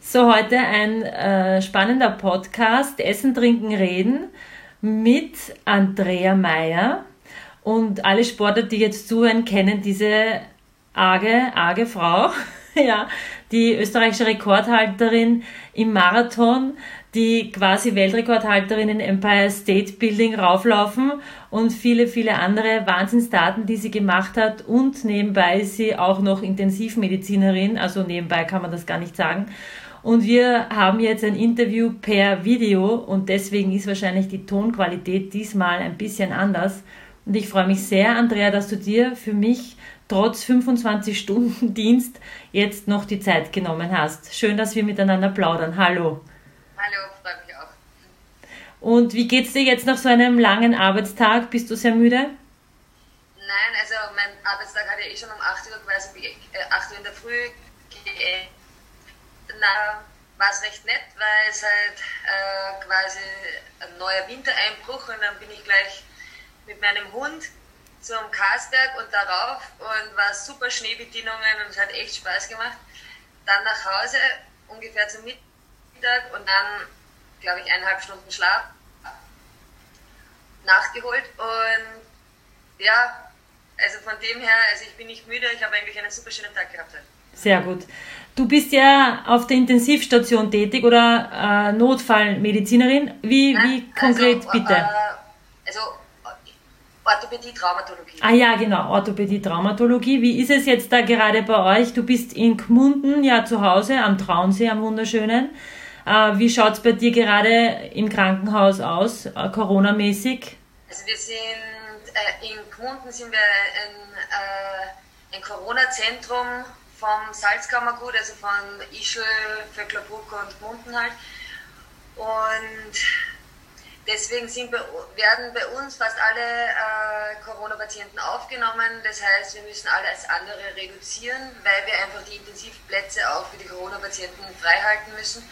So, heute ein spannender Podcast, Essen, Trinken, Reden mit Andrea Meier. Und alle Sportler, die jetzt zuhören, kennen diese arge Frau, ja, die österreichische Rekordhalterin im Marathon, die quasi Weltrekordhalterin in Empire State Building rauflaufen und viele andere Wahnsinnsdaten, die sie gemacht hat. Und nebenbei ist sie auch noch Intensivmedizinerin, also nebenbei kann man das gar nicht sagen. Und wir haben jetzt ein Interview per Video und deswegen ist wahrscheinlich die Tonqualität diesmal ein bisschen anders. Und ich freue mich sehr, Andrea, dass du dir für mich trotz 25 Stunden Dienst jetzt noch die Zeit genommen hast. Schön, dass wir miteinander plaudern. Hallo. Hallo, freue mich auch. Und wie geht's dir jetzt nach so einem langen Arbeitstag? Bist du sehr müde? Nein, also mein Arbeitstag hat ja schon um 8 Uhr quasi 8 Uhr in der Früh geendet. Na, war es recht nett, weil es halt quasi ein neuer Wintereinbruch und dann bin ich gleich mit meinem Hund zum Karlsberg und darauf und war super Schneebedienungen und es hat echt Spaß gemacht. Dann nach Hause, ungefähr zum Mittag und dann, glaube ich, 1,5 Stunden Schlaf nachgeholt und ja, also von dem her, also ich bin nicht müde, ich habe eigentlich einen super schönen Tag gehabt heute. Sehr gut. Du bist ja auf der Intensivstation tätig oder Notfallmedizinerin. Wie konkret bitte? Also Orthopädie, Traumatologie. Ah ja, genau, Orthopädie, Traumatologie. Wie ist es jetzt da gerade bei euch? Du bist in Gmunden, ja zu Hause, am Traunsee, am wunderschönen. Wie schaut es bei dir gerade im Krankenhaus aus, Corona-mäßig? Also wir sind, in Gmunden sind wir ein Corona-Zentrum vom Salzkammergut, also von Ischl, Vöcklerbruck und Gmunden halt. Und deswegen werden bei uns fast alle Corona-Patienten aufgenommen. Das heißt, wir müssen alles andere reduzieren, weil wir einfach die Intensivplätze auch für die Corona-Patienten freihalten müssen.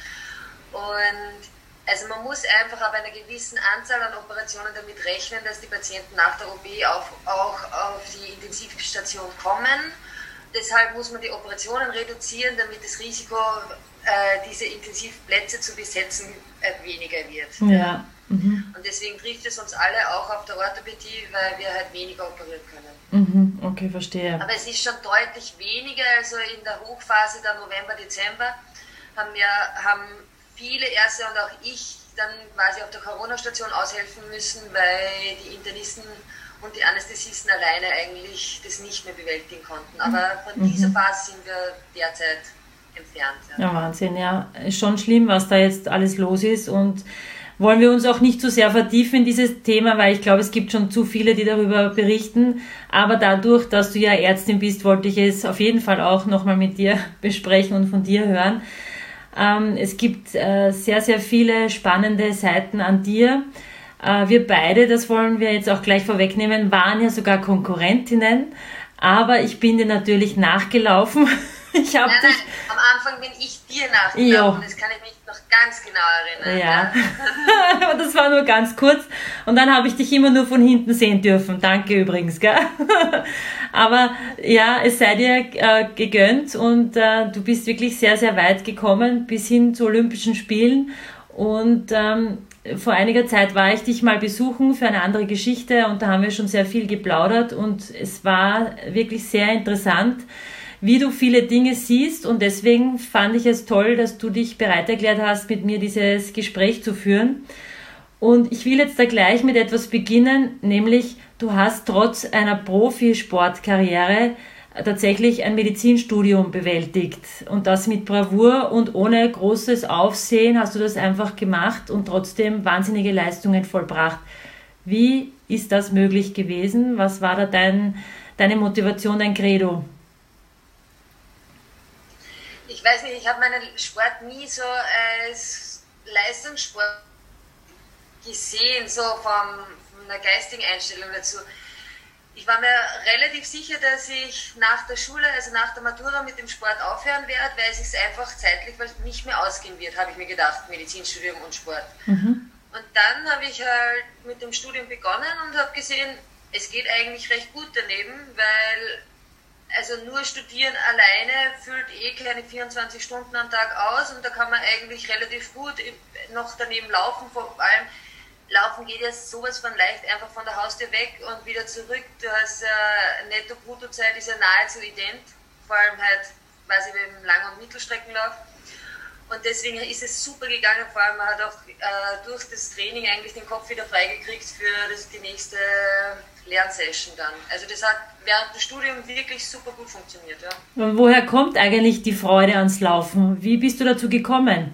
Und also man muss einfach ab einer gewissen Anzahl an Operationen damit rechnen, dass die Patienten nach der OP auch auf die Intensivstation kommen. Deshalb muss man die Operationen reduzieren, damit das Risiko, diese Intensivplätze zu besetzen, weniger wird. Ja. Und deswegen trifft es uns alle auch auf der Orthopädie, weil wir halt weniger operieren können. Okay, verstehe. Aber es ist schon deutlich weniger, also in der Hochphase der November, Dezember haben viele Ärzte und auch ich dann quasi auf der Corona-Station aushelfen müssen, weil die Internisten und die Anästhesisten alleine eigentlich das nicht mehr bewältigen konnten. Aber von dieser Phase sind wir derzeit entfernt. Ja, Wahnsinn, ja. Ist schon schlimm, was da jetzt alles los ist und wollen wir uns auch nicht zu sehr vertiefen in dieses Thema, weil ich glaube, es gibt schon zu viele, die darüber berichten. Aber dadurch, dass du ja Ärztin bist, wollte ich es auf jeden Fall auch nochmal mit dir besprechen und von dir hören. Es gibt sehr viele spannende Seiten an dir. Wir beide, das wollen wir jetzt auch gleich vorwegnehmen, waren ja sogar Konkurrentinnen, aber ich bin dir natürlich nachgelaufen. Nein, am Anfang bin ich dir nachgelaufen, das kann ich mich noch ganz genau erinnern. Ja, das war nur ganz kurz und dann habe ich dich immer nur von hinten sehen dürfen. Danke übrigens, gell? Aber ja, es sei dir gegönnt und du bist wirklich sehr weit gekommen bis hin zu Olympischen Spielen und vor einiger Zeit war ich dich mal besuchen für eine andere Geschichte und da haben wir schon sehr viel geplaudert und es war wirklich sehr interessant, wie du viele Dinge siehst und deswegen fand ich es toll, dass du dich bereit erklärt hast, mit mir dieses Gespräch zu führen. Und ich will jetzt da gleich mit etwas beginnen, nämlich du hast trotz einer Profisportkarriere tatsächlich ein Medizinstudium bewältigt und das mit Bravour und ohne großes Aufsehen hast du das einfach gemacht und trotzdem wahnsinnige Leistungen vollbracht. Wie ist das möglich gewesen? Was war da deine Motivation, dein Credo? Ich weiß nicht, ich habe meinen Sport nie so als Leistungssport gesehen, so von einer geistigen Einstellung dazu. Ich war mir relativ sicher, dass ich nach der Schule, also nach der Matura mit dem Sport aufhören werde, weil es sich einfach zeitlich nicht mehr ausgehen wird, habe ich mir gedacht, Medizinstudium und Sport. Und dann habe ich halt mit dem Studium begonnen und habe gesehen, es geht eigentlich recht gut daneben, weil also nur studieren alleine füllt keine 24 Stunden am Tag aus und da kann man eigentlich relativ gut noch daneben laufen. Vor allem Laufen geht ja sowas von leicht einfach von der Haustür weg und wieder zurück. Du hast Netto-Brutto-Zeit ist ja nahezu ident, vor allem halt quasi beim Lang- und Mittelstreckenlauf. Und deswegen ist es super gegangen, vor allem man hat auch durch das Training eigentlich den Kopf wieder freigekriegt für die nächste Lernsession dann. Also das hat während des Studiums wirklich super gut funktioniert. Ja. Und woher kommt eigentlich die Freude ans Laufen? Wie bist du dazu gekommen?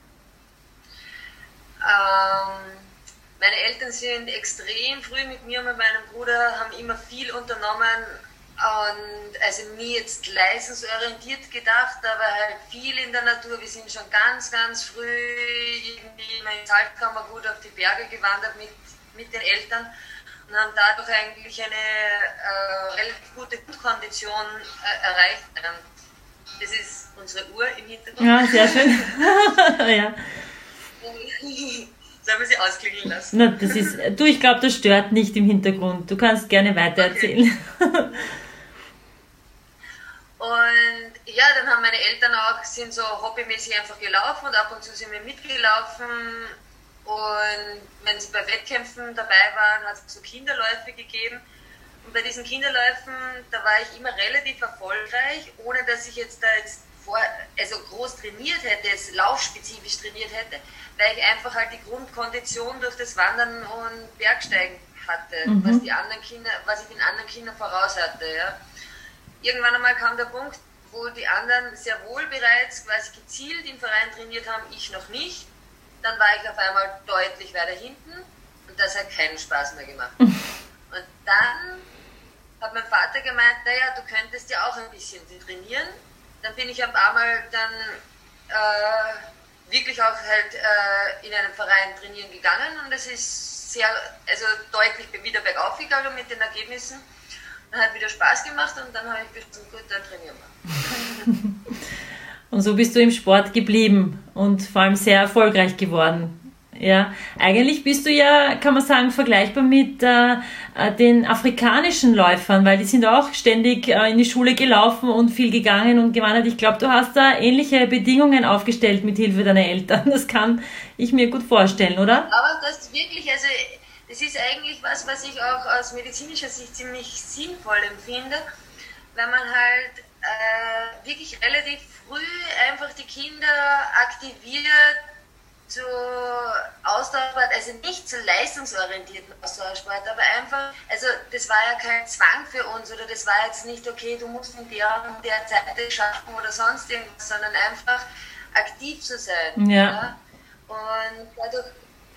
Meine Eltern sind extrem früh mit mir und mit meinem Bruder, haben immer viel unternommen und also nie jetzt leistungsorientiert gedacht, aber halt viel in der Natur. Wir sind schon ganz, ganz früh irgendwie in den Salzkammergut auf die Berge gewandert mit den Eltern und haben dadurch eigentlich eine relativ gute Grundkondition erreicht. Das ist unsere Uhr im Hintergrund. Ja, sehr schön. Ja. Sollen wir sie ausklingeln lassen? Na, das ist, ich glaube, das stört nicht im Hintergrund. Du kannst gerne weitererzählen. Okay. Und ja, dann haben meine Eltern sind so hobbymäßig einfach gelaufen und ab und zu sind wir mitgelaufen. Und wenn sie bei Wettkämpfen dabei waren, hat es so Kinderläufe gegeben. Und bei diesen Kinderläufen, da war ich immer relativ erfolgreich, ohne dass ich jetzt groß trainiert hätte, laufspezifisch trainiert hätte, weil ich einfach halt die Grundkondition durch das Wandern und Bergsteigen hatte, was ich den anderen Kindern voraus hatte. Ja. Irgendwann einmal kam der Punkt, wo die anderen sehr wohl bereits quasi gezielt im Verein trainiert haben, ich noch nicht. Dann war ich auf einmal deutlich weiter hinten und das hat keinen Spaß mehr gemacht. Und dann hat mein Vater gemeint, naja, du könntest ja auch ein bisschen trainieren. Dann bin ich ein paar Mal dann wirklich auch halt in einem Verein trainieren gegangen und es ist deutlich wieder bergauf gegangen mit den Ergebnissen. Dann hat wieder Spaß gemacht und dann habe ich gesagt, gut, dann trainieren wir. Und so bist du im Sport geblieben und vor allem sehr erfolgreich geworden. Ja, eigentlich bist du ja, kann man sagen, vergleichbar mit den afrikanischen Läufern, weil die sind auch ständig in die Schule gelaufen und viel gegangen und gewandert. Ich glaube, du hast da ähnliche Bedingungen aufgestellt mit Hilfe deiner Eltern. Das kann ich mir gut vorstellen, oder? Aber das ist wirklich, also das ist eigentlich was ich auch aus medizinischer Sicht ziemlich sinnvoll empfinde, wenn man halt wirklich relativ früh einfach die Kinder aktiviert zu Ausdauersport, also nicht zu leistungsorientierten Ausdauersport, aber einfach, also das war ja kein Zwang für uns oder das war jetzt nicht, okay, du musst in der Zeit das schaffen oder sonst irgendwas, sondern einfach aktiv zu sein. Ja. Ja? Und dadurch,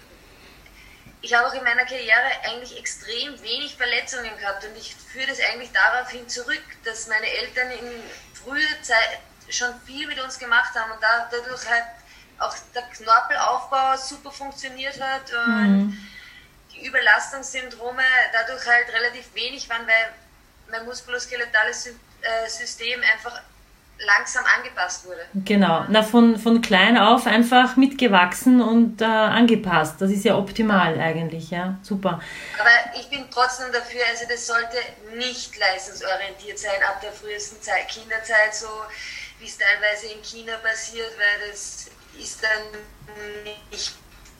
ich habe auch in meiner Karriere eigentlich extrem wenig Verletzungen gehabt und ich führe das eigentlich darauf hin zurück, dass meine Eltern in früher Zeit schon viel mit uns gemacht haben und dadurch halt auch der Knorpelaufbau super funktioniert hat und die Überlastungssyndrome dadurch halt relativ wenig waren, weil mein muskuloskeletales System einfach langsam angepasst wurde. Genau, von klein auf einfach mitgewachsen und angepasst. Das ist ja optimal eigentlich, ja, super. Aber ich bin trotzdem dafür, also das sollte nicht leistungsorientiert sein ab der frühesten Kinderzeit, so wie es teilweise in China passiert, weil das ist dann nicht,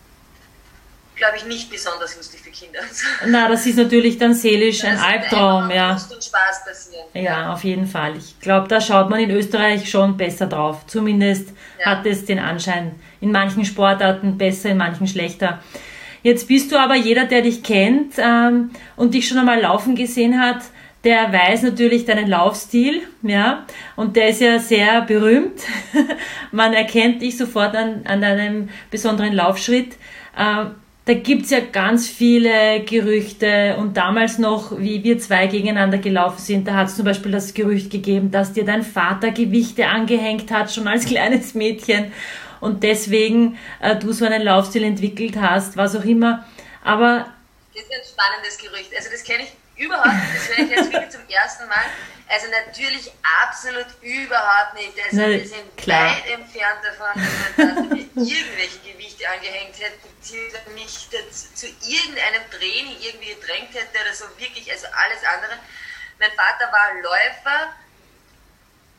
glaube ich, nicht besonders lustig für Kinder. Na, das ist natürlich dann seelisch ein Albtraum, ja. Lust und Spaß passieren. Ja, auf jeden Fall. Ich glaube, da schaut man in Österreich schon besser drauf. Zumindest hat es den Anschein. In manchen Sportarten besser, in manchen schlechter. Jetzt bist du aber jeder, der dich kennt und dich schon einmal laufen gesehen hat, der weiß natürlich deinen Laufstil, ja, und der ist ja sehr berühmt. Man erkennt dich sofort an deinem besonderen Laufschritt. Da gibt's ja ganz viele Gerüchte und damals noch, wie wir zwei gegeneinander gelaufen sind, da hat es zum Beispiel das Gerücht gegeben, dass dir dein Vater Gewichte angehängt hat, schon als kleines Mädchen und deswegen du so einen Laufstil entwickelt hast, was auch immer. Aber das ist ein spannendes Gerücht. Also das kenne ich überhaupt nicht. Das höre ich jetzt wirklich zum ersten Mal. Also natürlich absolut überhaupt nicht. Also wir sind weit entfernt davon, dass man mir irgendwelche Gewichte angehängt hätte, beziehungsweise mich zu irgendeinem Training irgendwie gedrängt hätte oder so. Wirklich, also alles andere. Mein Vater war Läufer,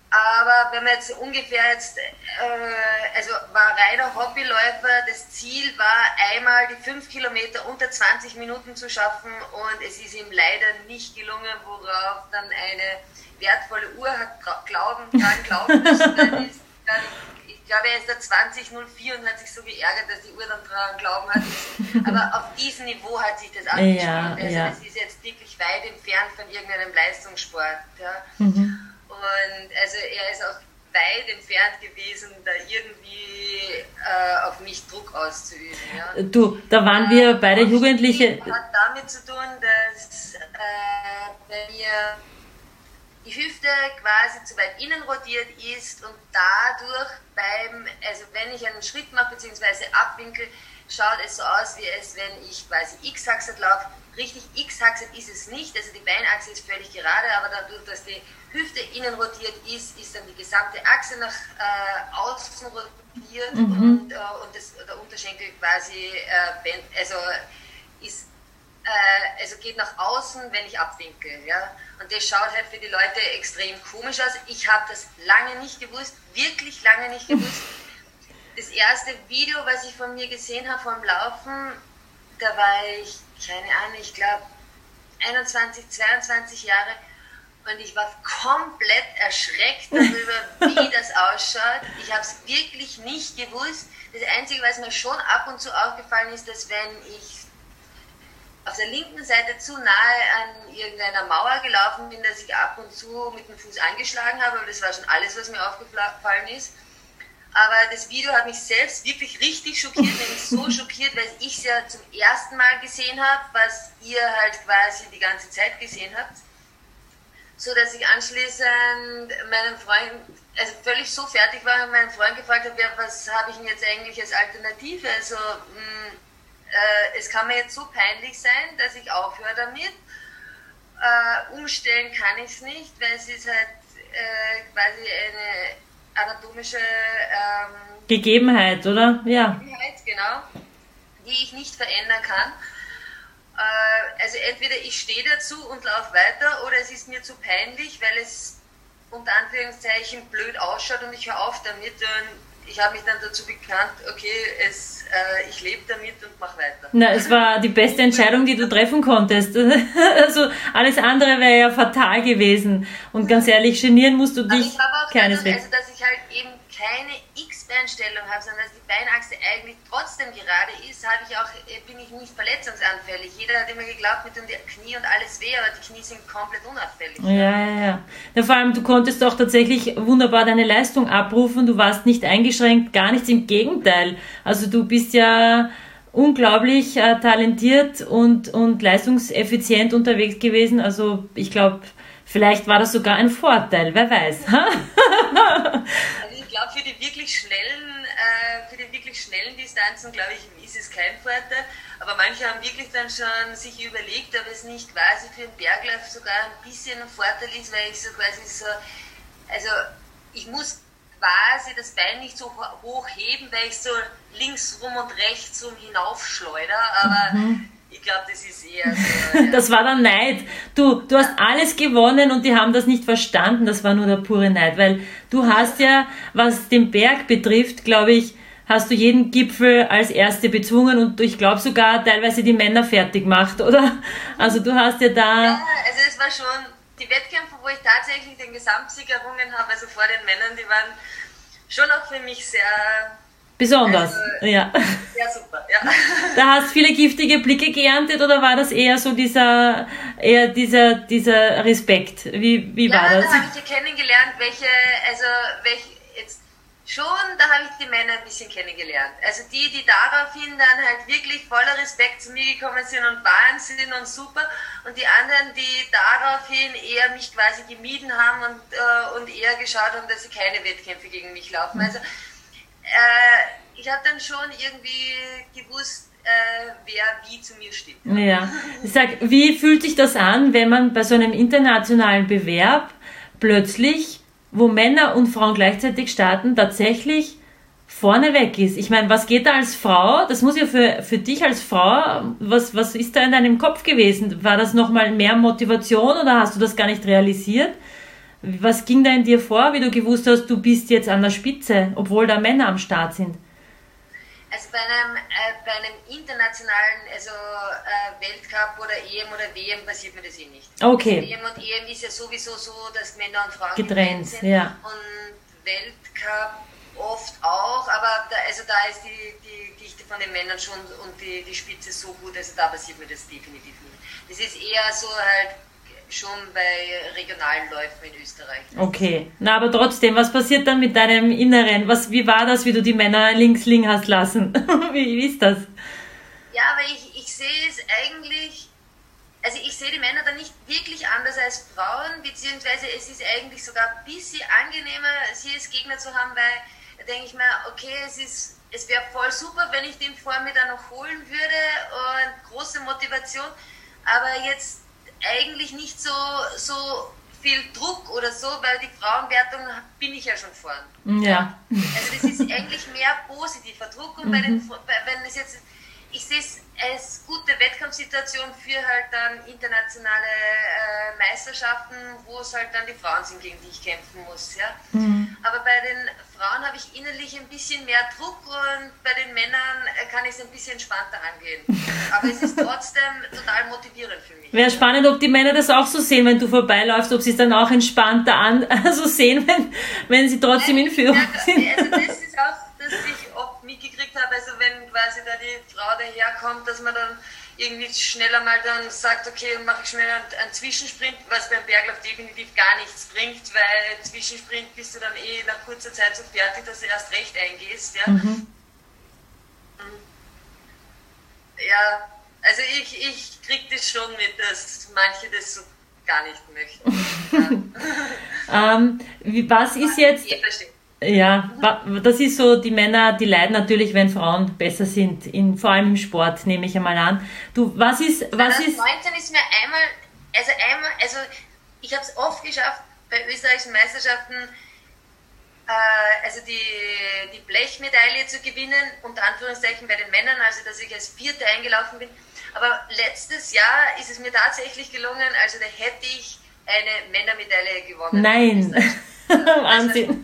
Aber wenn man jetzt ungefähr also war reiner Hobbyläufer, das Ziel war einmal die 5 Kilometer unter 20 Minuten zu schaffen und es ist ihm leider nicht gelungen, worauf dann eine wertvolle Uhr hat dran glauben müssen. Dann ist, ich glaube, er ist da 20:04 und hat sich so geärgert, dass die Uhr dann dran glauben hat. Aber auf diesem Niveau hat sich das abgespielt. Also das ist jetzt wirklich weit entfernt von irgendeinem Leistungssport. Ja. Und also er ist auch weit entfernt gewesen, da irgendwie auf mich Druck auszuüben. Ja. Du, da waren wir beide Jugendliche. Das hat damit zu tun, dass wenn mir die Hüfte quasi zu weit innen rotiert ist und dadurch also wenn ich einen Schritt mache bzw. abwinkel, schaut es so aus, wie es, wenn ich quasi X-Achse laufe. Richtig X-Achse ist es nicht, also die Beinachse ist völlig gerade, aber dadurch, dass die Hüfte innen rotiert ist dann die gesamte Achse nach außen rotiert und der Unterschenkel quasi also geht nach außen, wenn ich abwinkel. Ja? Und das schaut halt für die Leute extrem komisch aus. Ich habe das lange nicht gewusst, wirklich lange nicht gewusst. Das erste Video, was ich von mir gesehen habe vom Laufen, da war ich, keine Ahnung, ich glaube 21, 22 Jahre und ich war komplett erschreckt darüber, wie das ausschaut. Ich habe es wirklich nicht gewusst. Das Einzige, was mir schon ab und zu aufgefallen ist, dass wenn ich auf der linken Seite zu nahe an irgendeiner Mauer gelaufen bin, dass ich ab und zu mit dem Fuß angeschlagen habe, aber das war schon alles, was mir aufgefallen ist. Aber das Video hat mich selbst wirklich richtig schockiert, nämlich so schockiert, weil ich es ja zum ersten Mal gesehen habe, was ihr halt quasi die ganze Zeit gesehen habt. So dass ich anschließend meinem Freund, also völlig so fertig war und meinen Freund gefragt habe, ja, was habe ich denn jetzt eigentlich als Alternative? Also es kann mir jetzt so peinlich sein, dass ich aufhöre damit. Umstellen kann ich es nicht, weil es ist halt quasi eine anatomische Gegebenheit, oder? Ja. Gegebenheit, genau, die ich nicht verändern kann. Also entweder ich stehe dazu und laufe weiter oder es ist mir zu peinlich, weil es unter Anführungszeichen blöd ausschaut und ich höre auf damit und ich habe mich dann dazu bekannt, okay, ich lebe damit und mache weiter. Na, es war die beste Entscheidung, die du treffen konntest. Also alles andere wäre ja fatal gewesen. Und ganz ehrlich, genieren musst du dich keineswegs. Also dass ich halt eben keine X-Beinstellung habe, sondern dass die Beinachse eigentlich trotzdem gerade ist, bin ich nicht verletzungsanfällig. Jeder hat immer geglaubt, mit dem Knie und alles weh, aber die Knie sind komplett unauffällig. Ja. Vor allem, du konntest auch tatsächlich wunderbar deine Leistung abrufen, du warst nicht eingeschränkt, gar nichts, im Gegenteil. Also du bist ja unglaublich talentiert und leistungseffizient unterwegs gewesen. Also ich glaube, vielleicht war das sogar ein Vorteil, wer weiß. Ich glaube, für die wirklich schnellen Distanzen, glaube ich, ist es kein Vorteil. Aber manche haben wirklich dann schon sich überlegt, ob es nicht quasi für den Berglauf sogar ein bisschen ein Vorteil ist, weil ich so quasi also ich muss quasi das Bein nicht so hoch heben, weil ich so links rum und rechts rum hinaufschleuder, aber ich glaube, das ist eher so. Ja. Das war der Neid. Du hast alles gewonnen und die haben das nicht verstanden. Das war nur der pure Neid, weil du hast ja, was den Berg betrifft, glaube ich, hast du jeden Gipfel als Erste bezwungen und ich glaube sogar teilweise die Männer fertig gemacht, oder? Also du hast ja da... Ja, also es war schon die Wettkämpfe, wo ich tatsächlich den Gesamtsieg errungen habe, also vor den Männern, die waren schon auch für mich sehr... Besonders, also, ja. Ja, super, ja. Da hast du viele giftige Blicke geerntet oder war das eher so dieser Respekt? Wie war das? Ja, da habe ich ja kennengelernt, da habe ich die Männer ein bisschen kennengelernt. Also die daraufhin dann halt wirklich voller Respekt zu mir gekommen sind und Wahnsinn und super. Und die anderen, die daraufhin eher mich quasi gemieden haben und eher geschaut haben, dass sie keine Wettkämpfe gegen mich laufen. Also ich habe dann schon irgendwie gewusst, wer wie zu mir steht. Ja. Sag, wie fühlt sich das an, wenn man bei so einem internationalen Bewerb plötzlich, wo Männer und Frauen gleichzeitig starten, tatsächlich vorne weg ist? Ich meine, was geht da als Frau? Das muss ja für dich als Frau, was ist da in deinem Kopf gewesen? War das nochmal mehr Motivation oder hast du das gar nicht realisiert? Was ging da in dir vor, wie du gewusst hast, du bist jetzt an der Spitze, obwohl da Männer am Start sind? Also bei einem internationalen, also Weltcup oder EM oder WM passiert mir das eh nicht. Okay. Also WM und EM ist ja sowieso so, dass Männer und Frauen Getrennt sind. Ja. Und Weltcup oft auch, aber da ist die Dichte von den Männern schon und die Spitze so gut, also da passiert mir das definitiv nicht. Das ist eher so halt schon bei regionalen Läufen in Österreich. Okay, na aber trotzdem, was passiert dann mit deinem Inneren? Wie war das, wie du die Männer links liegen hast lassen? wie ist das? Ja, aber ich sehe es eigentlich, also ich sehe die Männer dann nicht wirklich anders als Frauen, beziehungsweise es ist eigentlich sogar ein bisschen angenehmer, sie als Gegner zu haben, weil da denke ich mir, okay, es wäre voll super, wenn ich den vor mir dann noch holen würde und große Motivation, aber jetzt eigentlich nicht so viel Druck oder so, weil die Frauenwertung bin ich ja schon vorn. Ja. Also das ist eigentlich mehr positiver Druck und wenn es jetzt, ich sehe es als gute Wettkampfsituation für halt dann internationale Meisterschaften, wo es halt dann die Frauen sind, gegen die ich kämpfen muss. Ja? Aber bei den Frauen habe ich innerlich ein bisschen mehr Druck und bei den Männern kann ich es ein bisschen entspannter angehen. Aber es ist trotzdem total motivierend für mich. Wäre spannend, ob die Männer das auch so sehen, wenn du vorbeiläufst, ob sie es dann auch entspannter so sehen, wenn sie trotzdem in Führung sind. Also das ist auch, dass ich oft mitgekriegt habe, also wenn quasi da die Frau daherkommt, dass man dann irgendwie schneller mal dann sagt, okay, mache ich schnell einen Zwischensprint, was beim Berglauf definitiv gar nichts bringt, weil Zwischensprint bist du dann nach kurzer Zeit so fertig, dass du erst recht eingehst. Ja, ja, also ich kriege das schon mit, dass manche das so gar nicht möchten. Ja. Was ist jetzt... Ja, das ist so, die Männer, die leiden natürlich, wenn Frauen besser sind, vor allem im Sport, nehme ich einmal an. Was ist... 2019 ist mir einmal, also ich habe es oft geschafft, bei österreichischen Meisterschaften, also die Blechmedaille zu gewinnen, unter Anführungszeichen bei den Männern, also dass ich als Vierte eingelaufen bin. Aber letztes Jahr ist es mir tatsächlich gelungen, also da hätte ich eine Männermedaille gewonnen. Nein, Wahnsinn.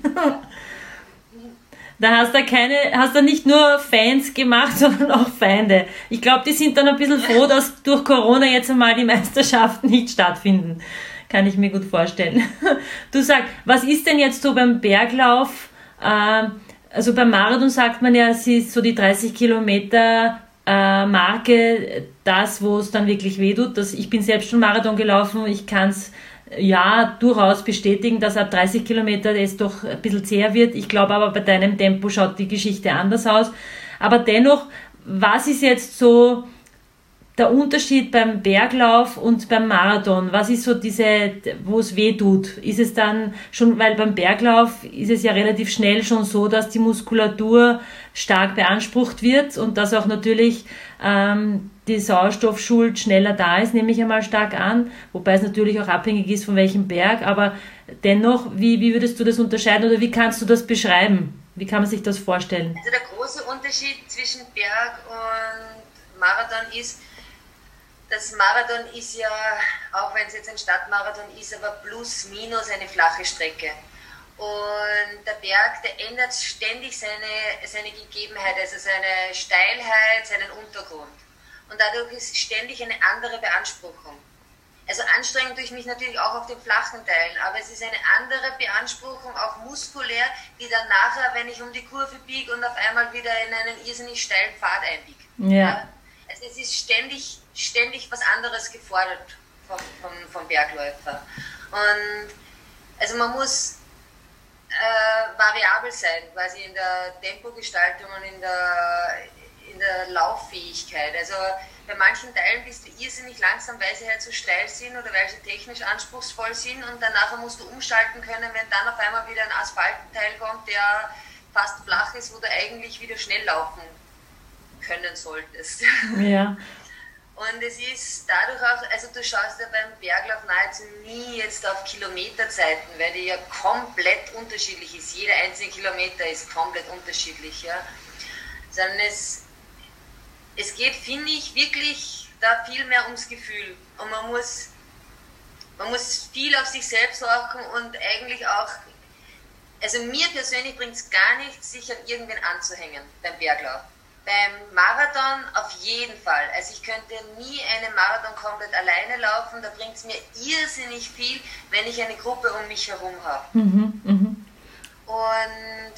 Da hast du nicht nur Fans gemacht, sondern auch Feinde. Ich glaube, die sind dann ein bisschen froh, dass durch Corona jetzt einmal die Meisterschaften nicht stattfinden. Kann ich mir gut vorstellen. Du sagst, was ist denn jetzt so beim Berglauf? Also beim Marathon sagt man ja, es ist so die 30 Kilometer Marke, das, wo es dann wirklich wehtut. Ich bin selbst schon Marathon gelaufen, ich kann es ja durchaus bestätigen, dass ab 30 Kilometer es doch ein bisschen zäher wird. Ich glaube aber, bei deinem Tempo schaut die Geschichte anders aus. Aber dennoch, was ist jetzt so der Unterschied beim Berglauf und beim Marathon? Was ist so wo es weh tut? Ist es dann schon, weil beim Berglauf ist es ja relativ schnell schon so, dass die Muskulatur stark beansprucht wird und dass auch natürlich die Sauerstoffschuld schneller da ist, nehme ich einmal stark an, wobei es natürlich auch abhängig ist von welchem Berg, aber dennoch, wie würdest du das unterscheiden oder wie kannst du das beschreiben? Wie kann man sich das vorstellen? Also der große Unterschied zwischen Berg und Marathon ist, das Marathon ist ja, auch wenn es jetzt ein Stadtmarathon ist, aber plus minus eine flache Strecke. Und der Berg, der ändert ständig seine Gegebenheit, also seine Steilheit, seinen Untergrund. Und dadurch ist ständig eine andere Beanspruchung. Also anstrengend tue ich mich natürlich auch auf den flachen Teilen, aber es ist eine andere Beanspruchung, auch muskulär, die dann nachher, wenn ich um die Kurve biege und auf einmal wieder in einen irrsinnig steilen Pfad einbiege. Ja. Also es ist ständig was anderes gefordert vom Bergläufer. Und also man muss variabel sein, quasi in der Tempogestaltung und in der Lauffähigkeit. Also bei manchen Teilen bist du irrsinnig langsam, weil sie halt so steil sind oder weil sie technisch anspruchsvoll sind und danach musst du umschalten können, wenn dann auf einmal wieder ein Asphaltenteil kommt, der fast flach ist, wo du eigentlich wieder schnell laufen können solltest. Ja. Und es ist dadurch auch, also du schaust ja beim Berglauf nahezu nie jetzt auf Kilometerzeiten, weil die ja komplett unterschiedlich ist. Jeder einzelne Kilometer ist komplett unterschiedlich, ja. Sondern es geht, finde ich, wirklich da viel mehr ums Gefühl. Und man muss man muss viel auf sich selbst achten und eigentlich auch, also mir persönlich bringt es gar nichts, sich an irgendwen anzuhängen beim Berglauf. Beim Marathon auf jeden Fall. Also ich könnte nie einen Marathon komplett alleine laufen, da bringt es mir irrsinnig viel, wenn ich eine Gruppe um mich herum habe. Und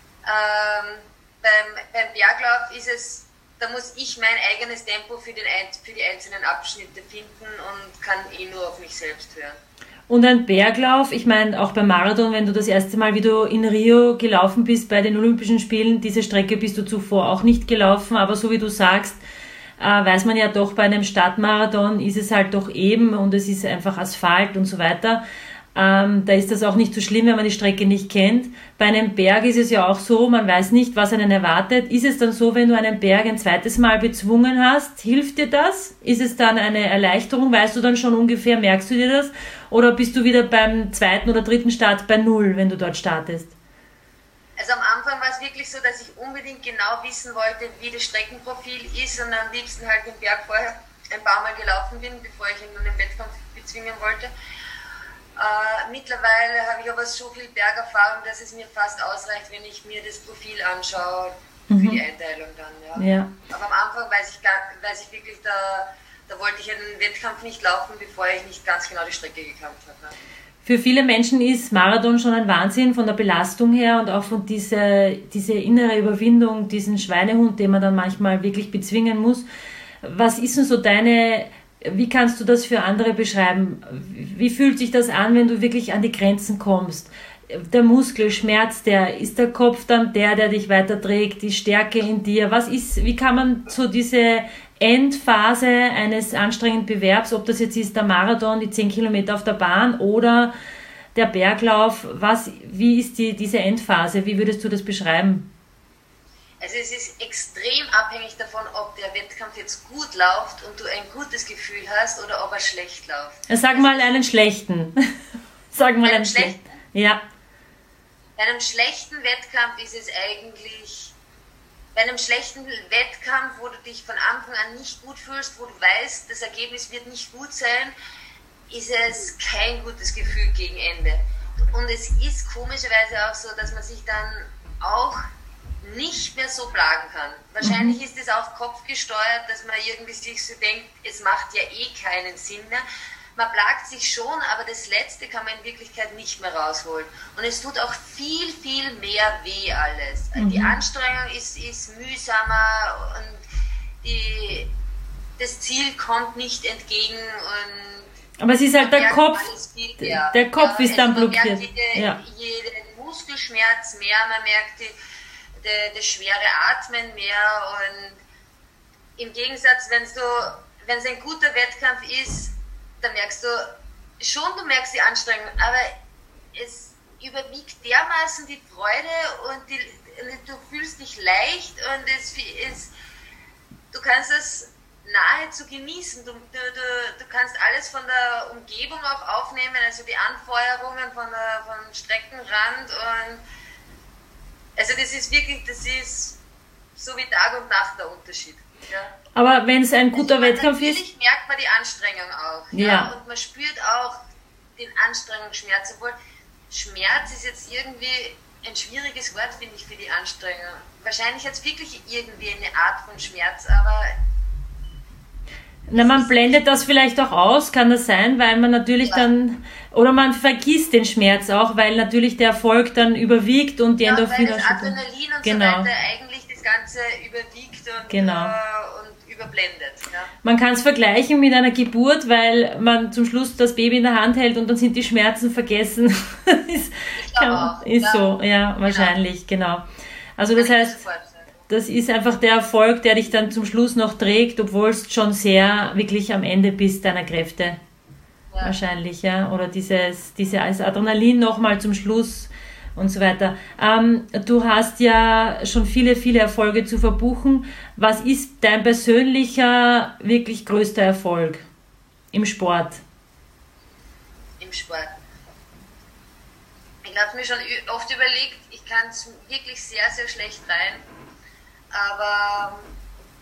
beim Berglauf ist es, da muss ich mein eigenes Tempo für die einzelnen Abschnitte finden und kann nur auf mich selbst hören. Und ein Berglauf, ich meine, auch beim Marathon, wenn du das erste Mal, wie du in Rio gelaufen bist bei den Olympischen Spielen, diese Strecke bist du zuvor auch nicht gelaufen, aber so wie du sagst, weiß man ja doch, bei einem Stadtmarathon ist es halt doch eben und es ist einfach Asphalt und so weiter. Da ist das auch nicht so schlimm, wenn man die Strecke nicht kennt. Bei einem Berg ist es ja auch so, man weiß nicht, was einen erwartet. Ist es dann so, wenn du einen Berg ein zweites Mal bezwungen hast, hilft dir das? Ist es dann eine Erleichterung? Weißt du dann schon ungefähr, merkst du dir das? Oder bist du wieder beim zweiten oder dritten Start bei Null, wenn du dort startest? Also am Anfang war es wirklich so, dass ich unbedingt genau wissen wollte, wie das Streckenprofil ist und am liebsten halt den Berg vorher ein paar Mal gelaufen bin, bevor ich ihn nun im Wettkampf bezwingen wollte. Mittlerweile habe ich aber so viel Bergerfahrung, dass es mir fast ausreicht, wenn ich mir das Profil anschaue für die Einteilung dann. Ja. Aber am Anfang weiß ich wirklich, da wollte ich einen Wettkampf nicht laufen, bevor ich nicht ganz genau die Strecke gekannt habe. Für viele Menschen ist Marathon schon ein Wahnsinn von der Belastung her und auch von diese innere Überwindung, diesen Schweinehund, den man dann manchmal wirklich bezwingen muss. Was ist denn so wie kannst du das für andere beschreiben? Wie fühlt sich das an, wenn du wirklich an die Grenzen kommst? Der Muskel schmerzt, ist der Kopf dann der dich weiterträgt, die Stärke in dir? Wie kann man so diese Endphase eines anstrengenden Bewerbs, ob das jetzt ist der Marathon, die 10 Kilometer auf der Bahn oder der Berglauf, wie ist diese Endphase? Wie würdest du das beschreiben? Also es ist extrem abhängig davon, ob der Wettkampf jetzt gut läuft und du ein gutes Gefühl hast oder ob er schlecht läuft. Sag mal einen schlechten. Sag mal einen schlechten. Ja. Bei einem schlechten Wettkampf ist es eigentlich, bei einem schlechten Wettkampf, wo du dich von Anfang an nicht gut fühlst, wo du weißt, das Ergebnis wird nicht gut sein, ist es kein gutes Gefühl gegen Ende. Und es ist komischerweise auch so, dass man sich dann auch nicht mehr so plagen kann. Wahrscheinlich ist es auch kopfgesteuert, dass man irgendwie sich so denkt, es macht ja eh keinen Sinn mehr. Man plagt sich schon, aber das Letzte kann man in Wirklichkeit nicht mehr rausholen. Und es tut auch viel, viel mehr weh alles. Die Anstrengung ist mühsamer und das Ziel kommt nicht entgegen. Aber es ist halt der Kopf. Der Kopf ist dann blockiert. Man merkt jeden Muskelschmerz mehr, man merkt das schwere Atmen mehr und im Gegensatz, wenn es ein guter Wettkampf ist, dann merkst du die Anstrengung, aber es überwiegt dermaßen die Freude und du fühlst dich leicht und du kannst es nahezu genießen. Du kannst alles von der Umgebung auch aufnehmen, also die Anfeuerungen vom Streckenrand und also das ist so wie Tag und Nacht der Unterschied. Ja. Aber wenn es ein guter Wettkampf ist... Natürlich merkt man die Anstrengung auch. Ja. Und man spürt auch den Anstrengungsschmerz. Obwohl Schmerz ist jetzt irgendwie ein schwieriges Wort, finde ich, für die Anstrengung. Wahrscheinlich hat es wirklich irgendwie eine Art von Schmerz, aber... man blendet das vielleicht auch aus, kann das sein, weil man natürlich dann, oder man vergisst den Schmerz auch, weil natürlich der Erfolg dann überwiegt und die Endorphine... weil das Adrenalin und so weiter eigentlich das Ganze überwiegt und überblendet. Ja. Man kann es vergleichen mit einer Geburt, weil man zum Schluss das Baby in der Hand hält und dann sind die Schmerzen vergessen. So, ja, wahrscheinlich, genau. Also das heißt... Das ist einfach der Erfolg, der dich dann zum Schluss noch trägt, obwohl es schon sehr wirklich am Ende bist deiner Kräfte. Ja. Wahrscheinlich, ja. Oder dieses Adrenalin nochmal zum Schluss und so weiter. Du hast ja schon viele, viele Erfolge zu verbuchen. Was ist dein persönlicher, wirklich größter Erfolg im Sport? Im Sport. Ich habe mir schon oft überlegt, ich kann es wirklich sehr, sehr schlecht rein. Aber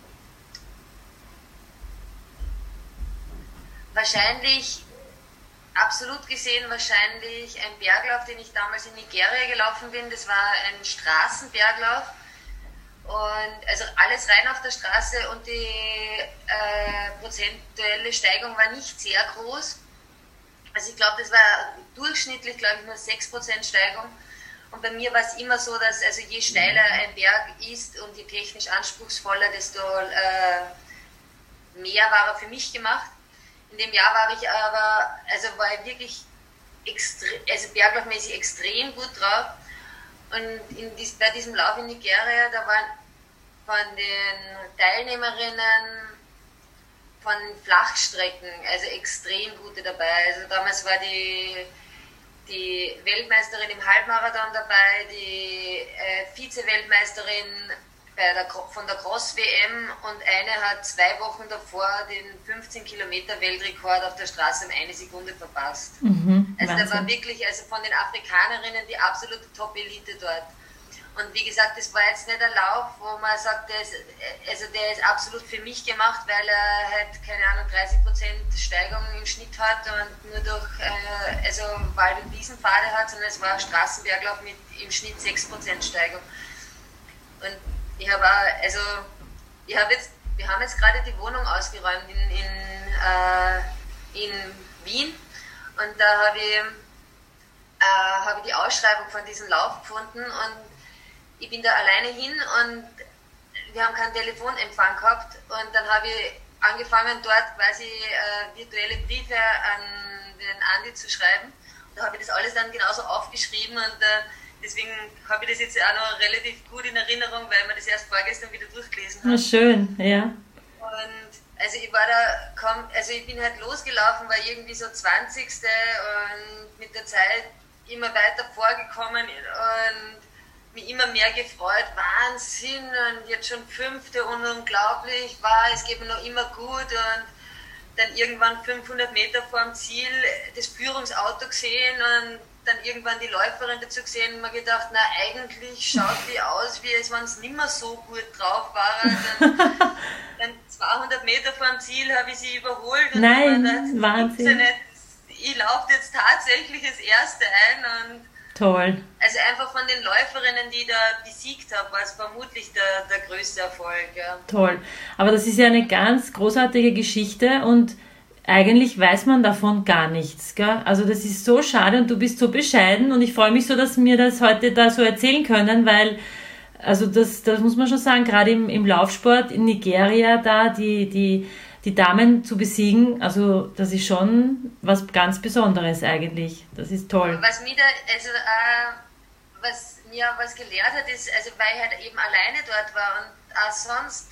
wahrscheinlich absolut gesehen wahrscheinlich ein Berglauf, den ich damals in Nigeria gelaufen bin. Das war ein Straßenberglauf. Und also alles rein auf der Straße und die prozentuelle Steigung war nicht sehr groß. Also ich glaube, das war durchschnittlich, glaube ich, nur 6% Steigung. Und bei mir war es immer so, dass also je steiler ein Berg ist und je technisch anspruchsvoller, desto mehr war er für mich gemacht. In dem Jahr war ich aber, also war ich wirklich berglaufmäßig extrem gut drauf. Und bei diesem Lauf in Nigeria, da waren von den Teilnehmerinnen von Flachstrecken, also extrem gute dabei. Also damals war die Weltmeisterin im Halbmarathon dabei, die Vize-Weltmeisterin von der Cross-WM und eine hat 2 Wochen davor den 15-Kilometer-Weltrekord auf der Straße um 1 Sekunde verpasst. Also da war wirklich also von den Afrikanerinnen die absolute Top-Elite dort. Und wie gesagt, das war jetzt nicht ein Lauf, wo man sagt, der ist absolut für mich gemacht, weil er halt, keine Ahnung, 30% Steigung im Schnitt hat und nur durch Wald- und Wiesenpfade hat, sondern es war ein Straßenberglauf mit im Schnitt 6% Steigung. Und wir haben jetzt gerade die Wohnung ausgeräumt in Wien und da habe ich die Ausschreibung von diesem Lauf gefunden und ich bin da alleine hin und wir haben keinen Telefonempfang gehabt und dann habe ich angefangen dort quasi virtuelle Briefe an den Andi zu schreiben und da habe ich das alles dann genauso aufgeschrieben und deswegen habe ich das jetzt auch noch relativ gut in Erinnerung, weil man das erst vorgestern wieder durchgelesen hat. Na schön, ja. Und also ich bin halt losgelaufen, war irgendwie so 20. und mit der Zeit immer weiter vorgekommen und mich immer mehr gefreut, Wahnsinn und jetzt schon 5. und unglaublich, es geht mir noch immer gut und dann irgendwann 500 Meter vor dem Ziel das Führungsauto gesehen und dann irgendwann die Läuferin dazu gesehen und mir gedacht, na eigentlich schaut die aus, wie als wenn es nicht mehr so gut drauf war. Dann 200 Meter vor dem Ziel habe ich sie überholt und nein, dann Wahnsinn. Ich laufe jetzt tatsächlich das Erste ein und toll. also einfach von den Läuferinnen, die ich da besiegt habe, war es vermutlich der größte Erfolg. Ja. Toll. Aber das ist ja eine ganz großartige Geschichte und eigentlich weiß man davon gar nichts. Gell? Also das ist so schade und du bist so bescheiden und ich freue mich so, dass wir das heute da so erzählen können, weil also das muss man schon sagen, gerade im Laufsport in Nigeria da die Damen zu besiegen, also das ist schon was ganz Besonderes eigentlich. Das ist toll. Was mir was gelehrt hat, ist, also weil ich halt eben alleine dort war und auch sonst,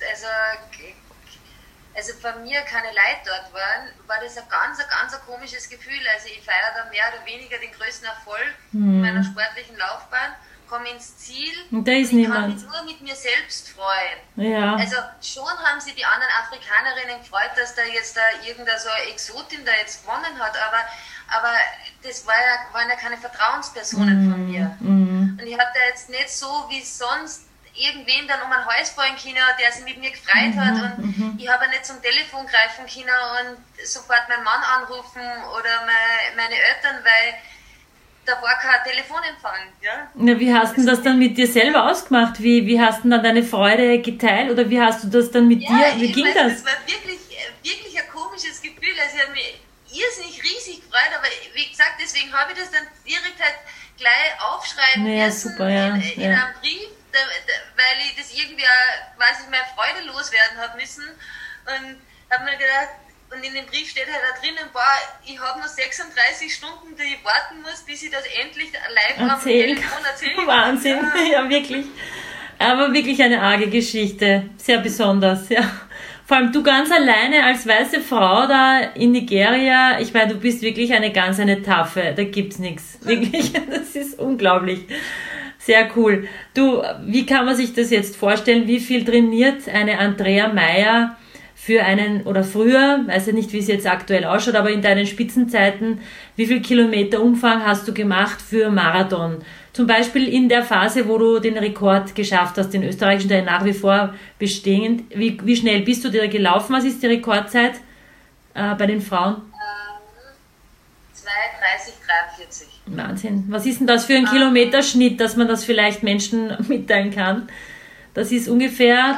also bei mir keine Leute dort waren, war das ein ganz komisches Gefühl. Also ich feiere da mehr oder weniger den größten Erfolg meiner sportlichen Laufbahn, komme ins Ziel und da ist und ich niemand. kann mich nur mit mir selbst freuen. Ja. Also schon haben sich die anderen Afrikanerinnen gefreut, dass da jetzt irgendeine so eine Exotin da jetzt gewonnen hat, aber das waren ja keine Vertrauenspersonen von mir. Und ich habe da jetzt nicht so wie sonst irgendwen dann um einen Hals fallen können, der sich mit mir gefreut hat und ich habe nicht zum Telefon greifen können und sofort meinen Mann anrufen oder meine Eltern, weil da war kein Telefonempfang. Ja? Na, wie hast du das dann mit dir selber ausgemacht? Wie hast du dann deine Freude geteilt oder wie hast du das dann mit dir, wie ging das? Das war wirklich ein komisches Gefühl, also ich habe mich irrsinnig riesig gefreut, aber wie gesagt, deswegen habe ich das dann direkt halt gleich aufschreiben müssen super, ja. in einem Brief, weil ich das irgendwie quasi meine Freude loswerden habe müssen und habe mir gedacht, und in dem Brief steht halt da drinnen, ich habe noch 36 Stunden, die ich warten muss, bis ich das endlich live am Telefon erzählen kann. Wahnsinn, ja wirklich. Aber wirklich eine arge Geschichte, sehr besonders, ja. Vor allem du ganz alleine als weiße Frau da in Nigeria, ich meine, du bist wirklich eine Taffe, da gibt's nichts. Wirklich, das ist unglaublich. Sehr cool. Du, wie kann man sich das jetzt vorstellen? Wie viel trainiert eine Andrea Meier für oder früher, weiß ja nicht, wie es jetzt aktuell ausschaut, aber in deinen Spitzenzeiten, wie viel Kilometer Umfang hast du gemacht für Marathon? Zum Beispiel in der Phase, wo du den Rekord geschafft hast, den österreichischen, der nach wie vor bestehend. Wie schnell bist du dir gelaufen? Was ist die Rekordzeit bei den Frauen? 3,30, 43. Wahnsinn. Was ist denn das für ein Kilometerschnitt, dass man das vielleicht Menschen mitteilen kann? Das ist ungefähr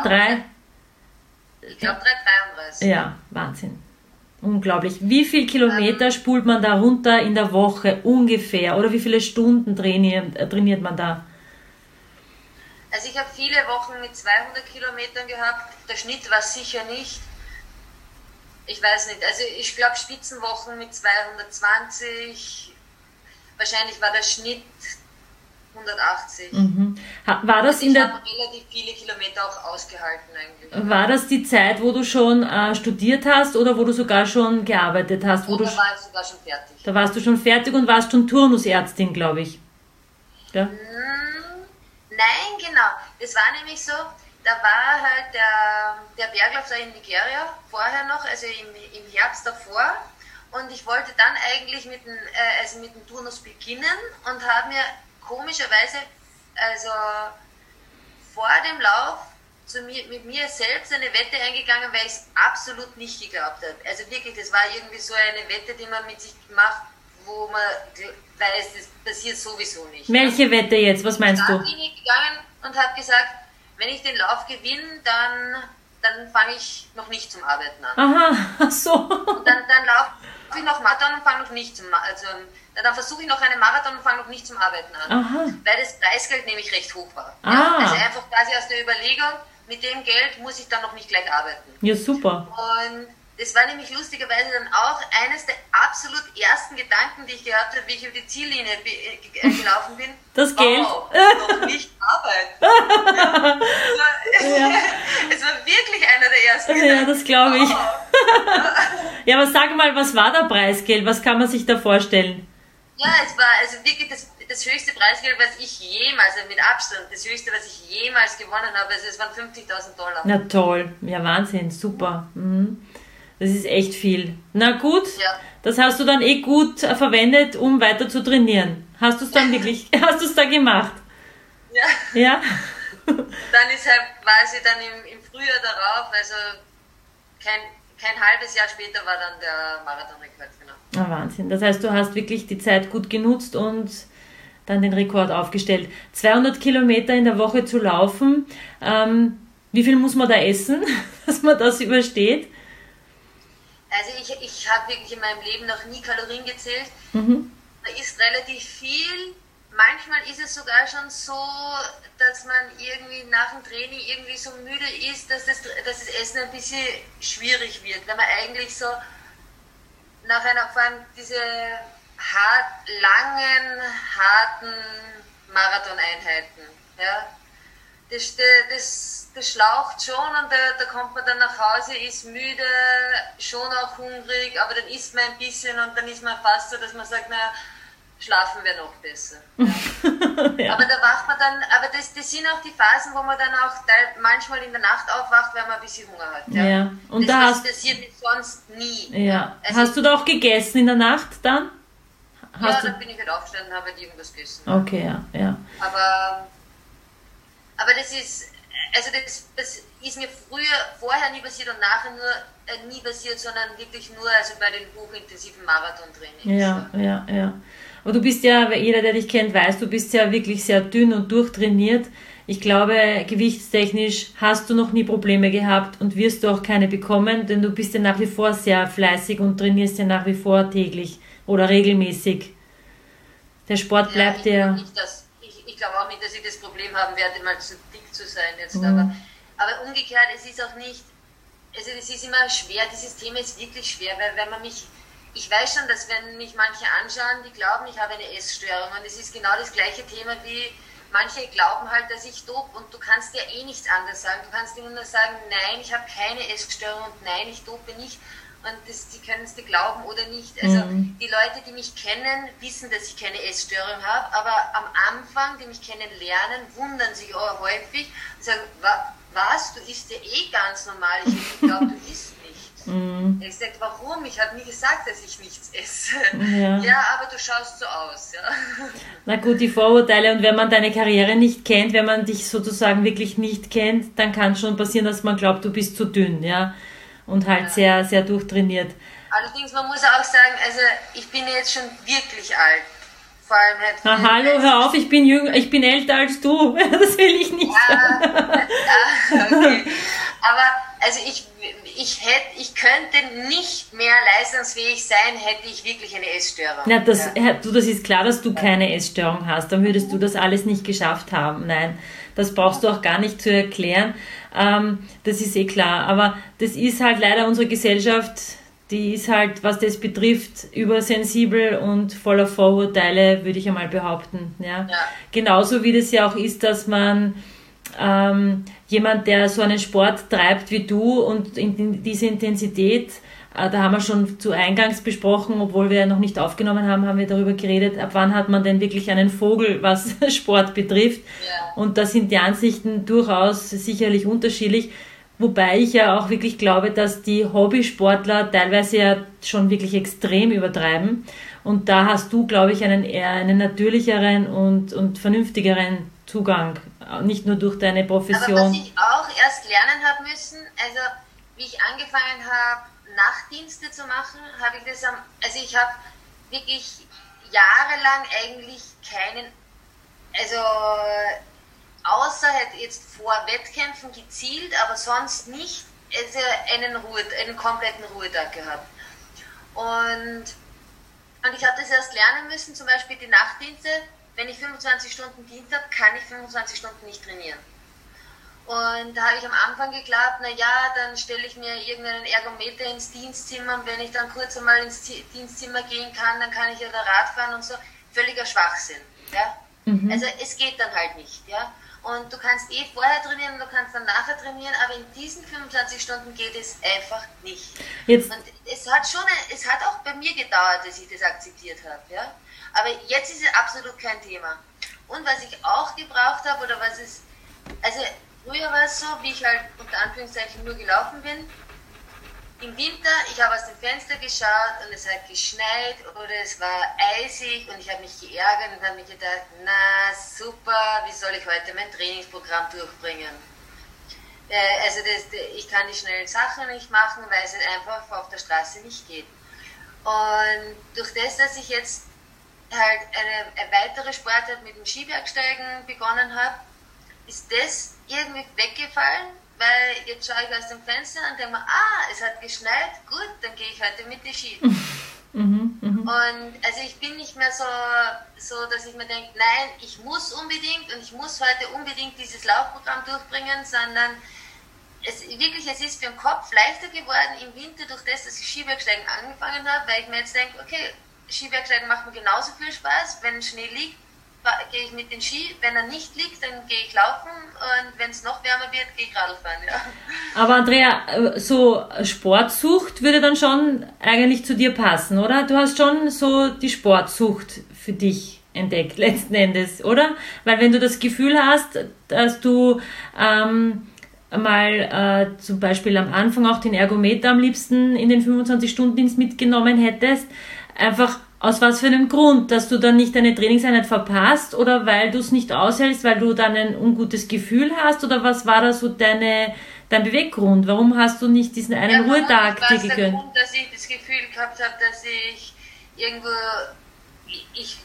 Ich glaube 3,33. Ja, Wahnsinn. Unglaublich. Wie viel Kilometer spult man da runter in der Woche ungefähr? Oder wie viele Stunden trainiert man da? Also ich habe viele Wochen mit 200 Kilometern gehabt. Der Schnitt war sicher nicht. Ich weiß nicht. Also ich glaube Spitzenwochen mit 220. Wahrscheinlich war der Schnitt 180. Mhm. War das ich habe relativ viele Kilometer auch ausgehalten eigentlich. War das die Zeit, wo du schon studiert hast oder wo du sogar schon gearbeitet hast? Da war ich sogar schon fertig. Da warst du schon fertig und warst schon Turnusärztin, glaube ich. Ja? Nein, genau. Das war nämlich so, da war halt der Berglauf da in Nigeria, vorher noch, also im Herbst davor. Und ich wollte dann eigentlich mit dem Turnus beginnen und habe mir komischerweise, also vor dem Lauf, mit mir selbst eine Wette eingegangen, weil ich es absolut nicht geglaubt habe. Also wirklich, das war irgendwie so eine Wette, die man mit sich macht, wo man weiß, das passiert sowieso nicht. Welche Wette jetzt? Was meinst du? Da bin ich gegangen und habe gesagt, wenn ich den Lauf gewinne, dann fange ich noch nicht zum Arbeiten an. Aha, so. Und dann laufe ich noch Marathon und fange noch nicht dann versuche ich noch einen Marathon und fange noch nicht zum Arbeiten an. Aha. Weil das Preisgeld nämlich recht hoch war. Ah. Ja, also einfach quasi aus der Überlegung, mit dem Geld muss ich dann noch nicht gleich arbeiten. Ja, super. Und das war nämlich lustigerweise dann auch eines der absolut ersten Gedanken, die ich gehabt habe, wie ich über die Ziellinie gelaufen bin. Das Geld. Noch nicht arbeiten. Ja. Es war wirklich einer der ersten Gedanken. Ja, das glaube ich. Ja, aber sag mal, was war da Preisgeld? Was kann man sich da vorstellen? Ja, es war also wirklich das höchste Preisgeld, was ich jemals, also mit Abstand, das höchste, was ich jemals gewonnen habe. Also es waren $50.000. Na toll. Ja, Wahnsinn. Super. Das ist echt viel. Na gut, ja. Das hast du dann gut verwendet, um weiter zu trainieren. Hast du es dann wirklich, hast du es da gemacht? Ja. Ja? Dann ist halt quasi dann im Frühjahr darauf, also kein halbes Jahr später war dann der Marathonrekord, genau. Ah, Wahnsinn. Das heißt, du hast wirklich die Zeit gut genutzt und dann den Rekord aufgestellt. 200 Kilometer in der Woche zu laufen, wie viel muss man da essen, dass man das übersteht? Also ich habe wirklich in meinem Leben noch nie Kalorien gezählt. Mhm. Man isst relativ viel. Manchmal ist es sogar schon so, dass man irgendwie nach dem Training irgendwie so müde ist, dass das Essen ein bisschen schwierig wird. Wenn man eigentlich so vor allem diese langen, harten Marathoneinheiten, ja, das schlaucht schon und da kommt man dann nach Hause, ist müde, schon auch hungrig, aber dann isst man ein bisschen und dann ist man fast so, dass man sagt, naja, schlafen wir noch besser. Ja. Ja. Aber da wacht man dann, aber das sind auch die Phasen, wo man dann auch manchmal in der Nacht aufwacht, weil man ein bisschen Hunger hat. Ja. Ja. Und das passiert mir sonst nie. Ja. Also hast du da auch gegessen in der Nacht dann? Dann bin ich halt aufgestanden und habe halt irgendwas gegessen. Okay, ja. Aber das ist mir vorher nie passiert und nachher nie passiert, sondern wirklich nur bei den hochintensiven Marathontrainings. Ja. Aber du bist ja, jeder, der dich kennt, weiß, du bist ja wirklich sehr dünn und durchtrainiert. Ich glaube, gewichtstechnisch hast du noch nie Probleme gehabt und wirst du auch keine bekommen, denn du bist ja nach wie vor sehr fleißig und trainierst ja nach wie vor täglich oder regelmäßig. Der Sport bleibt dir... Ich glaube auch nicht, dass ich das Problem haben werde, mal zu dick zu sein jetzt. Mhm. Aber umgekehrt, es ist auch nicht, also es ist immer schwer, dieses Thema ist wirklich schwer, weil wenn man ich weiß schon, dass wenn mich manche anschauen, die glauben, ich habe eine Essstörung und es ist genau das gleiche Thema wie manche glauben halt, dass ich dope und du kannst ja eh nichts anderes sagen. Du kannst nur sagen, nein, ich habe keine Essstörung und nein, ich dope nicht. Und die können es dir glauben oder nicht. Also die Leute, die mich kennen, wissen, dass ich keine Essstörung habe, aber am Anfang, die mich kennenlernen, wundern sich auch häufig und sagen, was, du isst ja eh ganz normal, ich glaube, du isst nichts. Ich sage, warum? Ich habe nie gesagt, dass ich nichts esse. Ja, aber du schaust so aus. Ja. Na gut, die Vorurteile, und wenn man deine Karriere nicht kennt, wenn man dich sozusagen wirklich nicht kennt, dann kann schon passieren, dass man glaubt, du bist zu dünn, ja. Und halt sehr, sehr durchtrainiert. Allerdings, man muss auch sagen, also ich bin jetzt schon wirklich alt. Vor allem halt. Na, hallo, hör auf, ich bin jünger, ich bin älter als du. Das will ich nicht. Ja, okay. Aber also ich könnte nicht mehr leistungsfähig sein, hätte ich wirklich eine Essstörung. Na, das ist klar, dass du keine Essstörung hast. Dann würdest du das alles nicht geschafft haben. Nein, das brauchst du auch gar nicht zu erklären. Das ist eh klar. Aber das ist halt leider unsere Gesellschaft, die ist halt, was das betrifft, übersensibel und voller Vorurteile, würde ich einmal behaupten. Ja? Ja. Genauso wie das ja auch ist, dass man jemand, der so einen Sport treibt wie du und in diese Intensität, da haben wir schon zu Eingangs besprochen, obwohl wir noch nicht aufgenommen haben, haben wir darüber geredet, ab wann hat man denn wirklich einen Vogel, was Sport betrifft. Ja. Und da sind die Ansichten durchaus sicherlich unterschiedlich, wobei ich ja auch wirklich glaube, dass die Hobbysportler teilweise ja schon wirklich extrem übertreiben. Und da hast du, glaube ich, einen natürlicheren und vernünftigeren Zugang, nicht nur durch deine Profession. Aber was ich auch erst lernen habe müssen, also wie ich angefangen habe, Nachtdienste zu machen, habe ich das also ich habe wirklich jahrelang eigentlich keinen, also außer halt jetzt vor Wettkämpfen gezielt, aber sonst nicht, also einen kompletten Ruhetag gehabt. Und ich habe das erst lernen müssen, zum Beispiel die Nachtdienste. Wenn ich 25 Stunden Dienst habe, kann ich 25 Stunden nicht trainieren. Und da habe ich am Anfang geglaubt, naja, dann stelle ich mir irgendeinen Ergometer ins Dienstzimmer und wenn ich dann kurz einmal ins Dienstzimmer gehen kann, dann kann ich ja da Rad fahren und so. Völliger Schwachsinn. Ja? Mhm. Also es geht dann halt nicht. Ja? Und du kannst vorher trainieren und du kannst dann nachher trainieren, aber in diesen 25 Stunden geht es einfach nicht. Jetzt. Und es hat auch bei mir gedauert, dass ich das akzeptiert habe. Ja? Aber jetzt ist es absolut kein Thema. Und was ich auch gebraucht habe, oder also früher war es so, wie ich halt unter Anführungszeichen nur gelaufen bin. Im Winter, ich habe aus dem Fenster geschaut und es hat geschneit oder es war eisig und ich habe mich geärgert und habe mir gedacht, na super, wie soll ich heute mein Trainingsprogramm durchbringen? Also ich kann die schnellen Sachen nicht machen, weil es einfach auf der Straße nicht geht. Und durch das, dass ich jetzt halt eine weitere Sportart mit dem Skibergsteigen begonnen habe, ist das irgendwie weggefallen, weil jetzt schaue ich aus dem Fenster und denke mir, es hat geschneit, gut, dann gehe ich heute mit den Ski. Und also ich bin nicht mehr so, dass ich mir denke, nein, ich muss unbedingt und ich muss heute unbedingt dieses Laufprogramm durchbringen, sondern es ist für den Kopf leichter geworden im Winter durch das, dass ich Skibergsteigen angefangen habe, weil ich mir jetzt denke, okay, Skibergsteigen macht mir genauso viel Spaß. Wenn Schnee liegt, gehe ich mit den Ski. Wenn er nicht liegt, dann gehe ich laufen. Und wenn es noch wärmer wird, gehe ich Radl fahren. Ja. Aber Andrea, so Sportsucht würde dann schon eigentlich zu dir passen, oder? Du hast schon so die Sportsucht für dich entdeckt, letzten Endes, oder? Weil wenn du das Gefühl hast, dass du zum Beispiel am Anfang auch den Ergometer am liebsten in den 25-Stunden-Dienst mitgenommen hättest, einfach aus was für einem Grund, dass du dann nicht deine Trainingseinheit verpasst oder weil du es nicht aushältst, weil du dann ein ungutes Gefühl hast oder was war da so dein Beweggrund? Warum hast du nicht diesen einen Ruhetag dir gegönnt? Der Grund, dass ich das Gefühl gehabt habe, dass ich irgendwo ich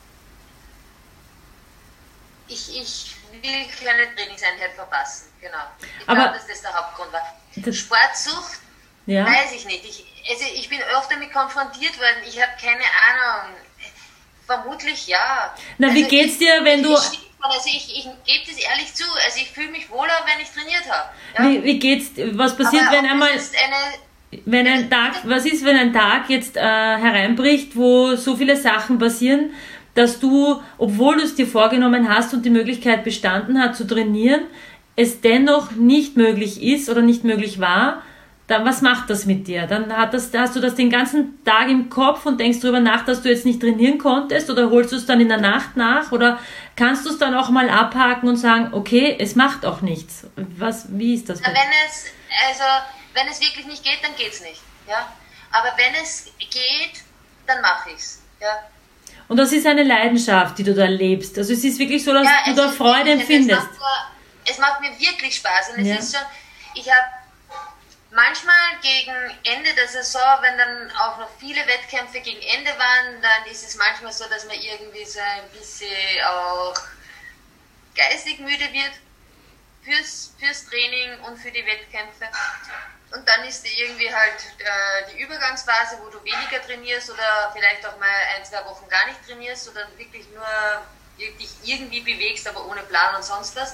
will keine Trainingseinheit verpassen, genau. Ich glaube, dass das der Hauptgrund war. Sportsucht, weiß ich nicht. Ich bin oft damit konfrontiert worden, ich habe keine Ahnung. Vermutlich ja. Na, wie geht's dir, wenn du... Ich gebe das ehrlich zu, also ich fühle mich wohler, wenn ich trainiert habe. Ja? Wie geht's, was passiert, wenn einmal... Wenn ein Tag jetzt hereinbricht, wo so viele Sachen passieren, dass du, obwohl du es dir vorgenommen hast und die Möglichkeit bestanden hat zu trainieren, es dennoch nicht möglich ist oder nicht möglich war, dann was macht das mit dir? Dann hast du das den ganzen Tag im Kopf und denkst darüber nach, dass du jetzt nicht trainieren konntest oder holst du es dann in der Nacht nach oder kannst du es dann auch mal abhaken und sagen, okay, es macht auch nichts. Wie ist das? Wenn es wirklich nicht geht, dann geht's nicht. Ja? Aber wenn es geht, dann mache ich's. Ja? Und das ist eine Leidenschaft, die du da lebst. Also es ist wirklich so, dass du da Freude empfindest. Es macht mir wirklich Spaß. Und es ist schon, Manchmal gegen Ende der Saison, wenn dann auch noch viele Wettkämpfe gegen Ende waren, dann ist es manchmal so, dass man irgendwie so ein bisschen auch geistig müde wird fürs Training und für die Wettkämpfe. Und dann ist irgendwie halt die Übergangsphase, wo du weniger trainierst oder vielleicht auch mal 1-2 Wochen gar nicht trainierst oder wirklich nur dich irgendwie bewegst, aber ohne Plan und sonst was.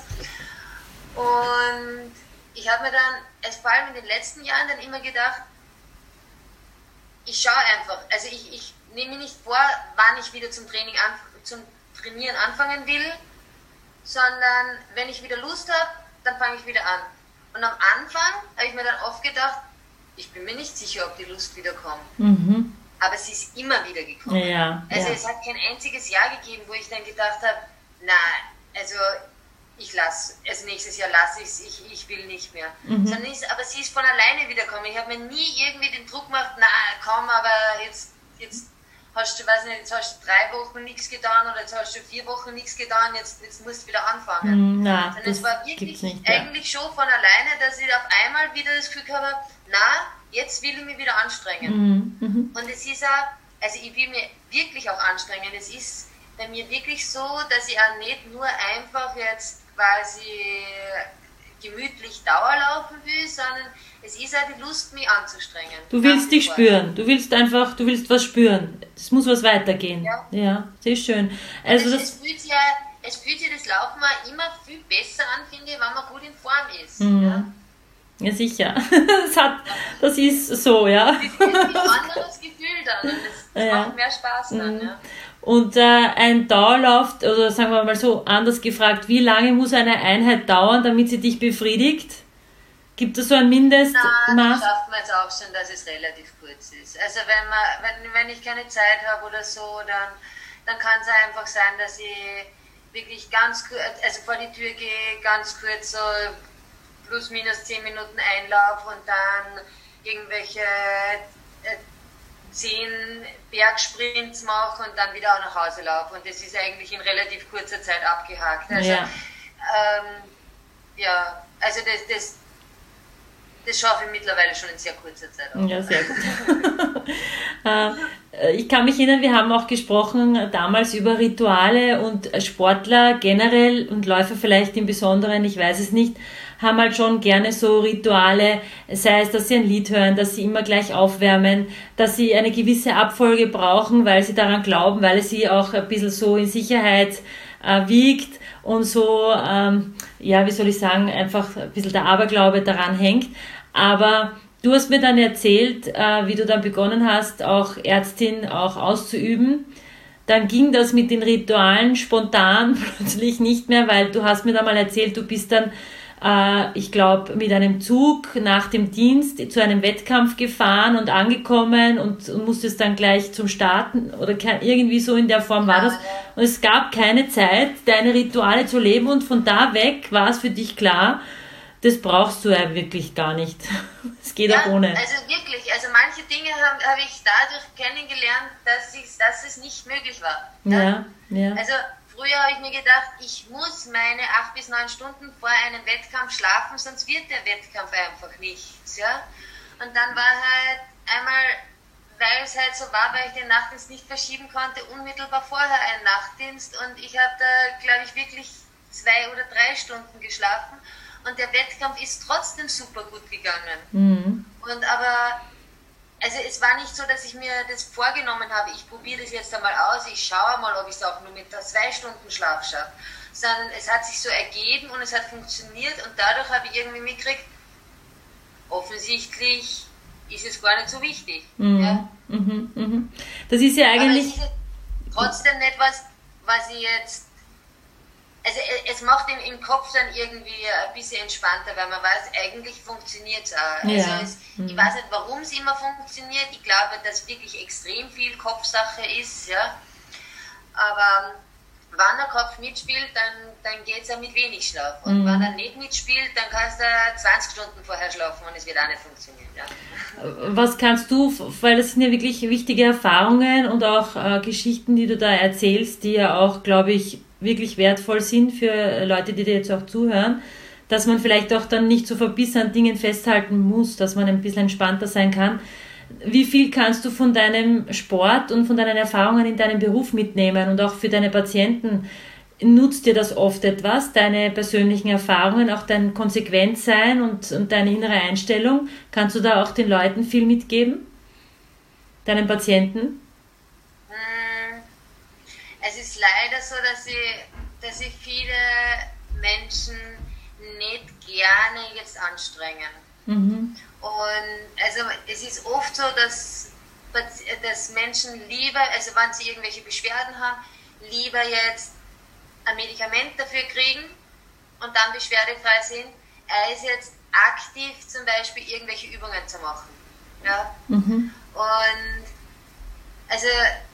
Und ich habe mir dann, vor allem in den letzten Jahren, dann immer gedacht, ich schaue einfach, also ich nehme mir nicht vor, wann ich wieder zum Trainieren anfangen will, sondern wenn ich wieder Lust habe, dann fange ich wieder an. Und am Anfang habe ich mir dann oft gedacht, ich bin mir nicht sicher, ob die Lust wieder kommt. Mhm. Aber sie ist immer wieder gekommen. Ja, also ja. es hat kein einziges Jahr gegeben, wo ich dann gedacht habe, na, also nächstes Jahr lasse ich es, ich will nicht mehr. Mhm. Aber sie ist von alleine wiedergekommen. Ich habe mir nie irgendwie den Druck gemacht, na komm, aber jetzt hast du, weiß nicht, jetzt hast du 3 Wochen nichts getan oder jetzt hast du 4 Wochen nichts getan, jetzt musst du wieder anfangen. Na, sondern es war wirklich nicht, eigentlich schon von alleine, dass ich auf einmal wieder das Gefühl habe, na, jetzt will ich mich wieder anstrengen. Mhm. Und es ist auch, also ich will mir wirklich auch anstrengen. Es ist bei mir wirklich so, dass ich auch nicht nur einfach jetzt quasi gemütlich Dauerlaufen will, sondern es ist auch die Lust, mich anzustrengen. Du willst dich spüren. Du willst was spüren. Es muss was weitergehen. Ja, sehr schön. Also es fühlt sich das Laufen auch immer viel besser an, finde ich, wenn man gut in Form ist. Mhm. Ja, sicher. Das ist so, ja. Das ist ein anderes Gefühl dann und das macht mehr Spaß dann, ja. Und ein Dauerlauf, oder sagen wir mal so, anders gefragt, wie lange muss eine Einheit dauern, damit sie dich befriedigt? Gibt es so ein Mindestmaß? Das schafft man jetzt auch schon, dass es relativ kurz ist. Also wenn ich keine Zeit habe oder so, dann kann es einfach sein, dass ich wirklich ganz kurz, also vor die Tür gehe, ganz kurz so plus minus 10 Minuten Einlauf und dann irgendwelche 10 Bergsprints mache und dann wieder nach Hause laufe. Und das ist eigentlich in relativ kurzer Zeit abgehakt. Also, also das schaffe ich mittlerweile schon in sehr kurzer Zeit auch. Ja, sehr gut. Ich kann mich erinnern, wir haben auch gesprochen damals über Rituale und Sportler generell und Läufer vielleicht im Besonderen, ich weiß es nicht, haben halt schon gerne so Rituale, sei es, dass sie ein Lied hören, dass sie immer gleich aufwärmen, dass sie eine gewisse Abfolge brauchen, weil sie daran glauben, weil es sie auch ein bisschen so in Sicherheit wiegt und so, wie soll ich sagen, einfach ein bisschen der Aberglaube daran hängt. Aber du hast mir dann erzählt, wie du dann begonnen hast, auch Ärztin auch auszuüben. Dann ging das mit den Ritualen spontan plötzlich nicht mehr, weil du hast mir dann mal erzählt, du bist dann ich glaube, mit einem Zug nach dem Dienst zu einem Wettkampf gefahren und angekommen und musstest dann gleich zum Starten oder irgendwie so in der Form war das. Und es gab keine Zeit, deine Rituale zu leben und von da weg war es für dich klar, das brauchst du ja wirklich gar nicht. Es geht auch ohne. Also wirklich, also manche Dinge habe ich dadurch kennengelernt, dass es nicht möglich war. Ja. Also früher habe ich mir gedacht, ich muss meine 8 bis 9 Stunden vor einem Wettkampf schlafen, sonst wird der Wettkampf einfach nichts. Ja? Und dann war halt einmal, weil es halt so war, weil ich den Nachtdienst nicht verschieben konnte, unmittelbar vorher ein Nachtdienst und ich habe da, glaube ich, wirklich 2 oder 3 Stunden geschlafen und der Wettkampf ist trotzdem super gut gegangen. Mhm. Und aber... Also es war nicht so, dass ich mir das vorgenommen habe, ich probiere das jetzt einmal aus, ich schaue mal, ob ich es auch nur mit 2 Stunden Schlaf schaffe. Sondern es hat sich so ergeben und es hat funktioniert und dadurch habe ich irgendwie mitgekriegt, offensichtlich ist es gar nicht so wichtig. Mhm. Ja? Das ist ja eigentlich... Aber es ist trotzdem nicht was ich jetzt... Also es macht im Kopf dann irgendwie ein bisschen entspannter, weil man weiß, eigentlich funktioniert es auch. Ja. Also ich weiß nicht, warum es immer funktioniert. Ich glaube, dass wirklich extrem viel Kopfsache ist. Ja. Aber wenn der Kopf mitspielt, dann geht es auch mit wenig Schlaf. Und wenn er nicht mitspielt, dann kannst du 20 Stunden vorher schlafen und es wird auch nicht funktionieren. Ja. Was kannst du, weil das sind ja wirklich wichtige Erfahrungen und auch Geschichten, die du da erzählst, die ja auch, glaube ich, wirklich wertvoll sind für Leute, die dir jetzt auch zuhören, dass man vielleicht auch dann nicht so verbissen an Dingen festhalten muss, dass man ein bisschen entspannter sein kann. Wie viel kannst du von deinem Sport und von deinen Erfahrungen in deinem Beruf mitnehmen und auch für deine Patienten? Nutzt dir das oft etwas, deine persönlichen Erfahrungen, auch dein Konsequentsein und deine innere Einstellung? Kannst du da auch den Leuten viel mitgeben? Deinen Patienten? Es ist leider so, dass sich viele Menschen nicht gerne jetzt anstrengen. Mhm. Und also es ist oft so, dass Menschen lieber, also wenn sie irgendwelche Beschwerden haben, lieber jetzt ein Medikament dafür kriegen und dann beschwerdefrei sind, als jetzt aktiv zum Beispiel irgendwelche Übungen zu machen. Ja? Mhm. Und also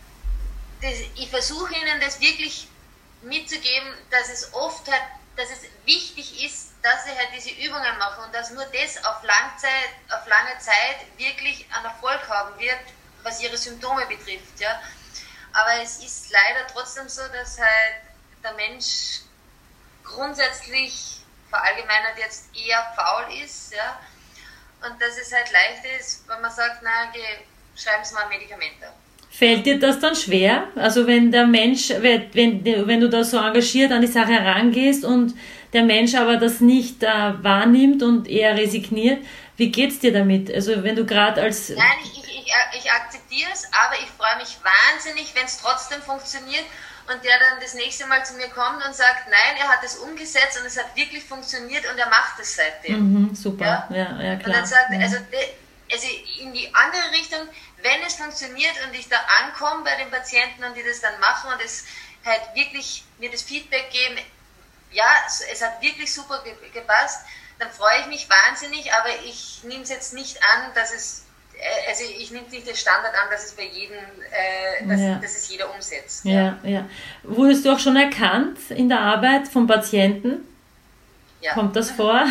ich versuche ihnen das wirklich mitzugeben, dass es oft halt, dass es wichtig ist, dass sie halt diese Übungen machen und dass nur das auf lange Zeit wirklich einen Erfolg haben wird, was ihre Symptome betrifft. Ja? Aber es ist leider trotzdem so, dass halt der Mensch grundsätzlich verallgemeinert jetzt eher faul ist, ja, und dass es halt leicht ist, wenn man sagt, na, schreiben Sie mal ein Medikament auf. Fällt dir das dann schwer? Also wenn der Mensch, wenn du da so engagiert an die Sache herangehst und der Mensch aber das nicht wahrnimmt und eher resigniert, wie geht's dir damit? Also wenn du gerade als... Nein, ich akzeptiere es, aber ich freue mich wahnsinnig, wenn es trotzdem funktioniert und der dann das nächste Mal zu mir kommt und sagt, nein, er hat es umgesetzt und es hat wirklich funktioniert und er macht es seitdem. Mhm, super, ja, klar. Und dann sagt er, also in die andere Richtung, wenn es funktioniert und ich da ankomme bei den Patienten und die das dann machen und es halt wirklich mir das Feedback geben, ja, es hat wirklich super gepasst, dann freue ich mich wahnsinnig, aber ich nehme es jetzt nicht an, dass es, also ich nehme nicht den Standard an, dass es bei jedem, dass es jeder umsetzt. Ja. Wurdest du auch schon erkannt in der Arbeit von Patienten? Ja. Kommt das vor?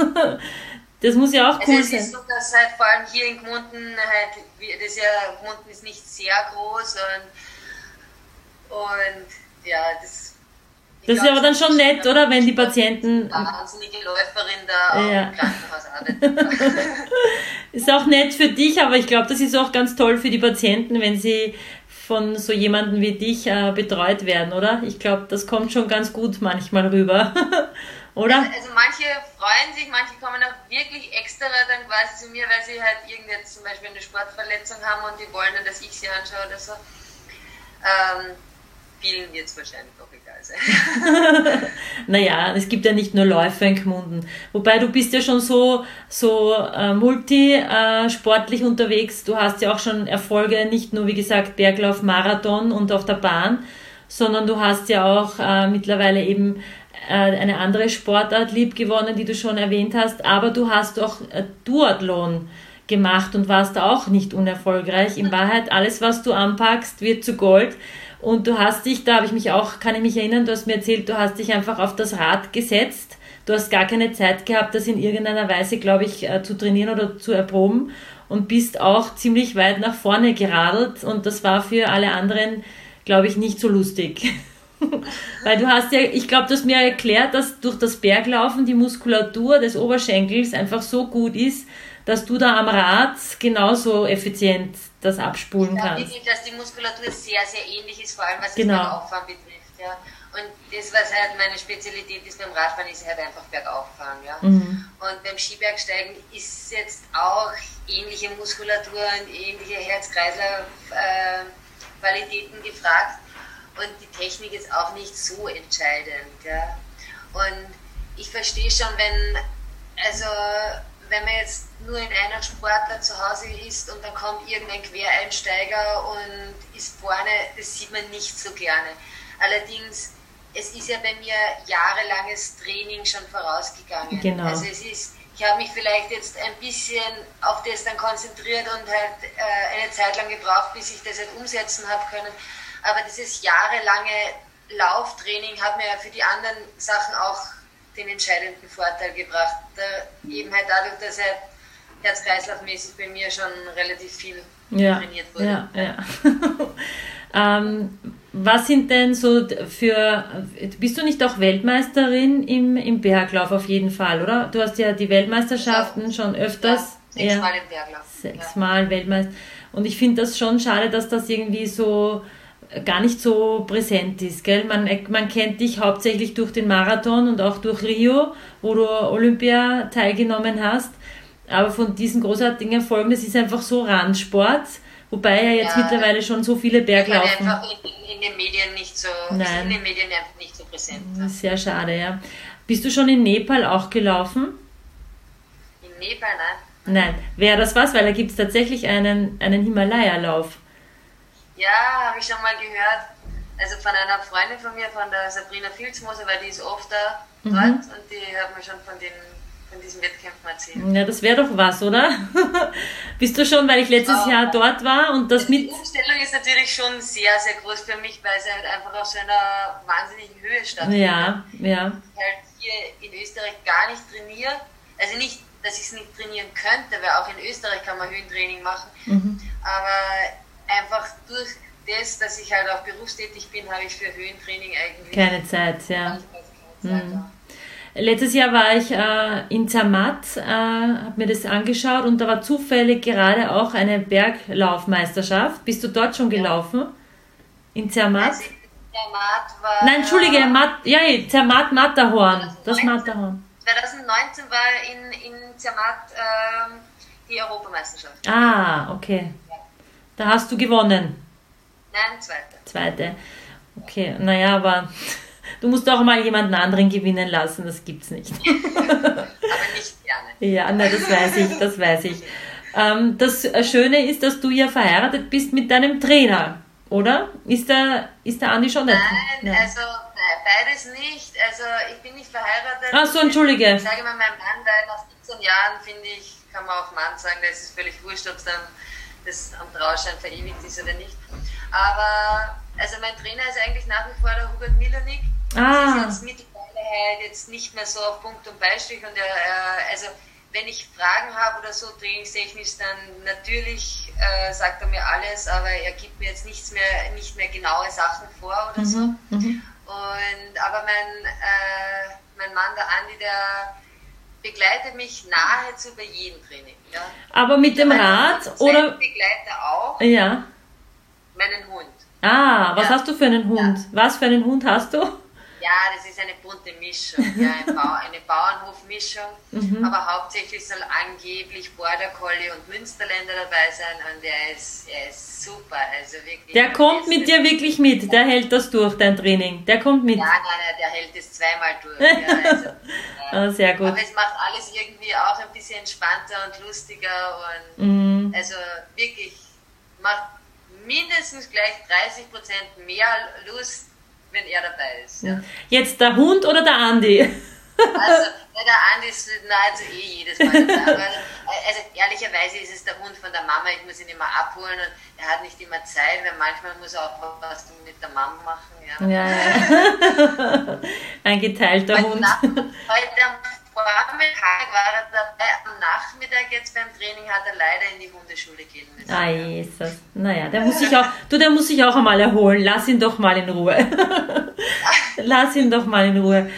Das muss ja auch cool sein. Es ist so, dass halt vor allem hier in Gmunden Gmunden ist nicht sehr groß und ja, das ist aber dann schon nett, oder? Wenn die Patienten... Wahnsinnige Läuferin da im Krankenhaus arbeitet. Ist auch nett für dich, aber ich glaube, das ist auch ganz toll für die Patienten, wenn sie von so jemandem wie dich betreut werden, oder? Ich glaube, das kommt schon ganz gut manchmal rüber, oder? Also manche freuen sich, manche kommen auch wirklich extra dann quasi zu mir, weil sie halt jetzt zum Beispiel eine Sportverletzung haben und die wollen dann, dass ich sie anschaue oder so. Vielen wird es wahrscheinlich auch egal sein. Naja, es gibt ja nicht nur Läufer in Gmunden. Wobei du bist ja schon so multisportlich unterwegs. Du hast ja auch schon Erfolge, nicht nur wie gesagt Berglauf, Marathon und auf der Bahn, sondern du hast ja auch mittlerweile eben eine andere Sportart liebgewonnen, die du schon erwähnt hast. Aber du hast auch Duathlon gemacht und warst auch nicht unerfolgreich. In Wahrheit, alles, was du anpackst, wird zu Gold. Und du hast dich, kann ich mich erinnern, du hast mir erzählt, du hast dich einfach auf das Rad gesetzt. Du hast gar keine Zeit gehabt, das in irgendeiner Weise, glaube ich, zu trainieren oder zu erproben und bist auch ziemlich weit nach vorne geradelt und das war für alle anderen, glaube ich, nicht so lustig. Weil du hast ja, ich glaube, du hast mir erklärt, dass durch das Berglaufen die Muskulatur des Oberschenkels einfach so gut ist, dass du da am Rad genauso effizient das abspulen kannst. Ich glaube wirklich, dass die Muskulatur sehr, sehr ähnlich ist, vor allem was das Bergauffahren betrifft. Ja. Und das, was halt meine Spezialität ist beim Radfahren, ist halt einfach Bergauffahren. Ja. Mhm. Und beim Skibergsteigen ist jetzt auch ähnliche Muskulatur und ähnliche Herz-Kreislauf-Qualitäten gefragt. Und die Technik ist auch nicht so entscheidend. Ja. Und ich verstehe schon, wenn man jetzt nur in einer Sportart zu Hause ist und dann kommt irgendein Quereinsteiger und ist vorne, das sieht man nicht so gerne. Allerdings, es ist ja bei mir jahrelanges Training schon vorausgegangen. Genau. Also ich habe mich vielleicht jetzt ein bisschen auf das dann konzentriert und halt eine Zeit lang gebraucht, bis ich das halt umsetzen habe können. Aber dieses jahrelange Lauftraining hat mir ja für die anderen Sachen auch den entscheidenden Vorteil gebracht. Eben halt dadurch, dass halt herz-kreislaufmäßig bei mir schon relativ viel trainiert wurde. Ja. Was sind denn so bist du nicht auch Weltmeisterin im Berglauf auf jeden Fall, oder? Du hast ja die Weltmeisterschaften schon öfters. Ja, 6-mal im Berglauf. 6-mal Weltmeister. Und ich finde das schon schade, dass das irgendwie so gar nicht so präsent ist, gell? Man kennt dich hauptsächlich durch den Marathon und auch durch Rio, wo du Olympia teilgenommen hast. Aber von diesen großartigen Erfolgen, das ist einfach so Randsport, wobei ja jetzt mittlerweile schon so viele Berglaufen. Einfach in den Medien nicht so, Nein. in den Medien einfach nicht so präsent. Sehr schade, ja. Bist du schon in Nepal auch gelaufen? In Nepal, nein. Nein. Wäre das was? Weil da gibt es tatsächlich einen Himalaya-Lauf. Ja, habe ich schon mal gehört. Also von einer Freundin von mir, von der Sabrina Filzmoser, weil die ist oft da dort und die hat mir schon von diesen Wettkämpfen erzählt. Ja, das wäre doch was, oder? Bist du schon, weil ich letztes Jahr dort war und das mit... Die Umstellung ist natürlich schon sehr, sehr groß für mich, weil sie halt einfach auf so einer wahnsinnigen Höhe stattfindet. Ja. Ich halt hier in Österreich gar nicht trainiere. Also nicht, dass ich es nicht trainieren könnte, weil auch in Österreich kann man Höhentraining machen. Aber einfach durch das, dass ich halt auch berufstätig bin, habe ich für Höhentraining eigentlich keine Zeit, ja. Letztes Jahr war ich in Zermatt, habe mir das angeschaut und da war zufällig gerade auch eine Berglaufmeisterschaft. Bist du dort schon gelaufen? In Zermatt? Also Zermatt war... Nein, Entschuldige, Zermatt, Matterhorn. Das Matterhorn. 2019 war in Zermatt die Europameisterschaft. Ah, okay. Da hast du gewonnen. Nein, zweite. Okay, naja, aber du musst auch mal jemanden anderen gewinnen lassen, das gibt's nicht. Aber nicht gerne. Ja, nein, das weiß ich. Das Schöne ist, dass du ja verheiratet bist mit deinem Trainer, oder? Ist der Andi schon da? Nein, also beides nicht. Also ich bin nicht verheiratet. Ach so, entschuldige. Ich sage mal meinem Mann, weil nach 17 Jahren, finde ich, kann man auch Mann sagen, das ist völlig wurscht, ob es dann das am Trauschein verewigt ist oder nicht. Aber also mein Trainer ist eigentlich nach wie vor der Hubert Milanik. Das ist jetzt mittlerweile halt jetzt nicht mehr so auf Punkt und Beistrich und also wenn ich Fragen habe oder so trainingstechnisch, dann natürlich sagt er mir alles, aber er gibt mir jetzt nicht mehr genaue Sachen vor oder so. Aber mein Mann, der Andi, der begleitet mich nahezu bei jedem Training. Ja. Aber mit dem Rad oder? Ich begleite auch meinen Hund. Was hast du für einen Hund? Ja. Was für einen Hund hast du? Ja, das ist eine bunte Mischung, eine Bauernhofmischung, aber hauptsächlich soll angeblich Border Collie und Münsterländer dabei sein und er ist super, also wirklich. Der kommt mit dir wirklich mit, der hält das durch, dein Training, der kommt mit. Ja, nein, der hält es zweimal durch. Ja, also, sehr gut. Aber es macht alles irgendwie auch ein bisschen entspannter und lustiger und also wirklich macht mindestens gleich 30% mehr Lust, wenn er dabei ist. Ja. Jetzt der Hund oder der Andi? Also der Andi ist nahezu jedes Mal dabei. Aber, also ehrlicherweise ist es der Hund von der Mama, ich muss ihn immer abholen und er hat nicht immer Zeit, weil manchmal muss er auch was mit der Mama machen. Ja. Ein geteilter Hund. Heute am Vormittag war er dabei, am Nachmittag jetzt beim Training hat er leider in die Hundeschule gehen müssen. Jesus. Naja, der muss sich auch einmal erholen. Lass ihn doch mal in Ruhe. Lass ihn doch mal in Ruhe.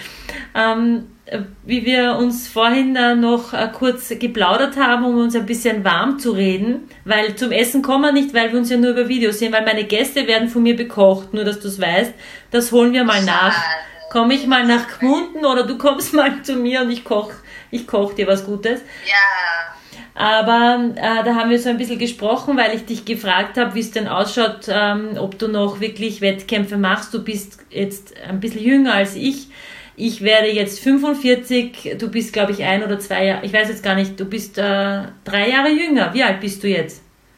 Wie wir uns vorhin noch kurz geplaudert haben, um uns ein bisschen warm zu reden, weil zum Essen kommen wir nicht, weil wir uns ja nur über Videos sehen, weil meine Gäste werden von mir bekocht, nur dass du es weißt. Das holen wir mal nach. Komme ich mal nach Gmunden oder du kommst mal zu mir und ich koch dir was Gutes. Ja. Aber da haben wir so ein bisschen gesprochen, weil ich dich gefragt habe, wie es denn ausschaut, ob du noch wirklich Wettkämpfe machst. Du bist jetzt ein bisschen jünger als ich. Ich werde jetzt 45, du bist, glaube ich, 1 oder 2 Jahre, ich weiß jetzt gar nicht, du bist 3 Jahre jünger. Wie alt bist du jetzt?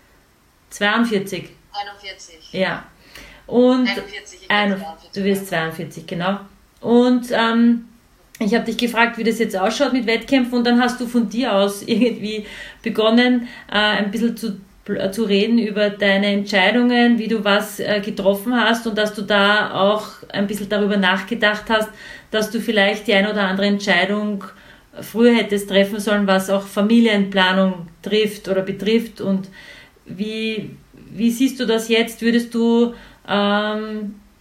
42? 41. Ja. Und 41, du wirst 42, genau. Und ich habe dich gefragt, wie das jetzt ausschaut mit Wettkämpfen und dann hast du von dir aus irgendwie begonnen, ein bisschen zu reden über deine Entscheidungen, wie du was getroffen hast und dass du da auch ein bisschen darüber nachgedacht hast, dass du vielleicht die eine oder andere Entscheidung früher hättest treffen sollen, was auch Familienplanung trifft oder betrifft. Und wie siehst du das jetzt? Würdest du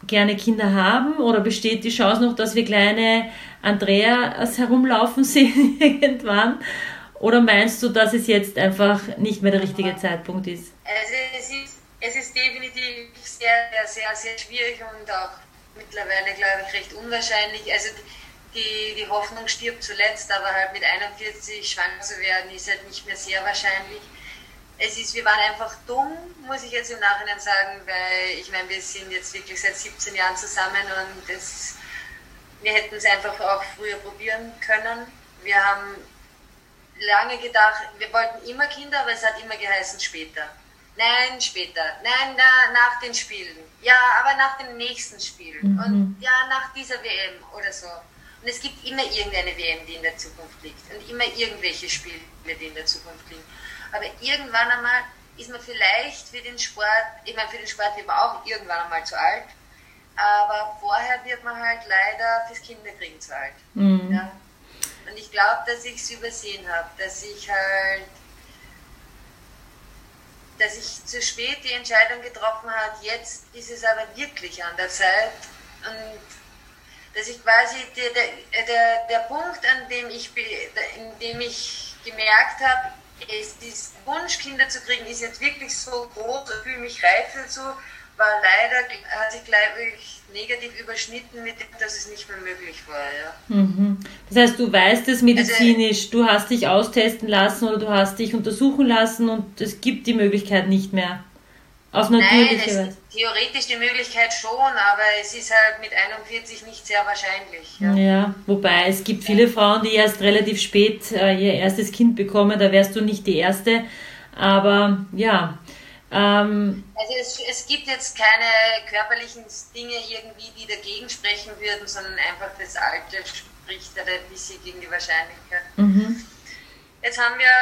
gerne Kinder haben oder besteht die Chance noch, dass wir kleine Andreas herumlaufen sehen irgendwann? Oder meinst du, dass es jetzt einfach nicht mehr der richtige Zeitpunkt ist? Also es ist definitiv sehr, sehr, sehr schwierig und auch mittlerweile, glaube ich, recht unwahrscheinlich. Also die Hoffnung stirbt zuletzt, aber halt mit 41 schwanger zu werden, ist halt nicht mehr sehr wahrscheinlich. Wir waren einfach dumm, muss ich jetzt im Nachhinein sagen, weil ich meine, wir sind jetzt wirklich seit 17 Jahren zusammen und wir hätten es einfach auch früher probieren können. Wir haben lange gedacht, wir wollten immer Kinder, aber es hat immer geheißen später. Nein, später. Nein, nach den Spielen. Ja, aber nach den nächsten Spielen. Und ja, nach dieser WM oder so. Und es gibt immer irgendeine WM, die in der Zukunft liegt. Und immer irgendwelche Spiele, die in der Zukunft liegen. Aber irgendwann einmal ist man vielleicht für den Sport, ich meine, für den Sport wird man auch irgendwann einmal zu alt. Aber vorher wird man halt leider fürs Kinderkriegen zu alt. Ja? Und ich glaube, dass ich es übersehen habe, dass ich zu spät die Entscheidung getroffen habe, jetzt ist es aber wirklich an der Zeit. Und dass ich quasi der Punkt, in dem ich gemerkt habe, dieser Wunsch, Kinder zu kriegen, ist jetzt wirklich so groß, ich fühle mich reif dazu, war leider, hat sich, glaube ich, negativ überschnitten mit dem, dass es nicht mehr möglich war. Ja. Das heißt, du weißt es medizinisch, also, du hast dich austesten lassen oder du hast dich untersuchen lassen und es gibt die Möglichkeit nicht mehr. Auf natürliche Weise. Nein, theoretisch die Möglichkeit schon, aber es ist halt mit 41 nicht sehr wahrscheinlich. Ja, wobei es gibt viele Frauen, die erst relativ spät ihr erstes Kind bekommen, da wärst du nicht die Erste, aber ja. Also es gibt jetzt keine körperlichen Dinge irgendwie, die dagegen sprechen würden, sondern einfach das Alter spricht da ein bisschen gegen die Wahrscheinlichkeit. Jetzt haben wir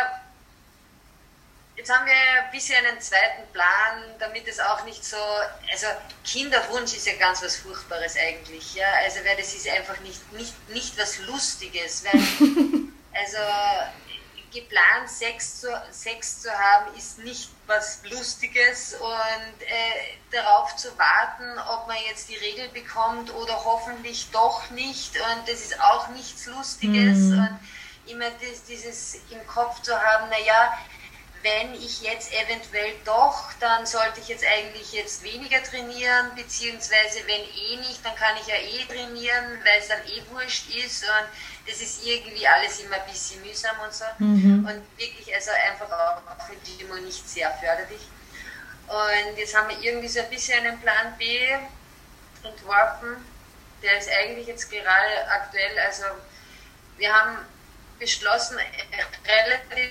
ein bisschen einen zweiten Plan, damit es auch nicht so, also Kinderwunsch ist ja ganz was Furchtbares eigentlich, ja, also weil das ist einfach nicht was Lustiges, weil, also geplant Sex zu haben ist nicht was Lustiges und darauf zu warten, ob man jetzt die Regel bekommt oder hoffentlich doch nicht und das ist auch nichts Lustiges und immer dieses im Kopf zu haben, naja, wenn ich jetzt eventuell doch, dann sollte ich jetzt eigentlich weniger trainieren, beziehungsweise wenn nicht, dann kann ich ja trainieren, weil es dann wurscht ist und das ist irgendwie alles immer ein bisschen mühsam und so und wirklich also einfach auch für die Demo nicht sehr förderlich. Und jetzt haben wir irgendwie so ein bisschen einen Plan B entworfen, der ist eigentlich jetzt gerade aktuell, also wir haben beschlossen, relativ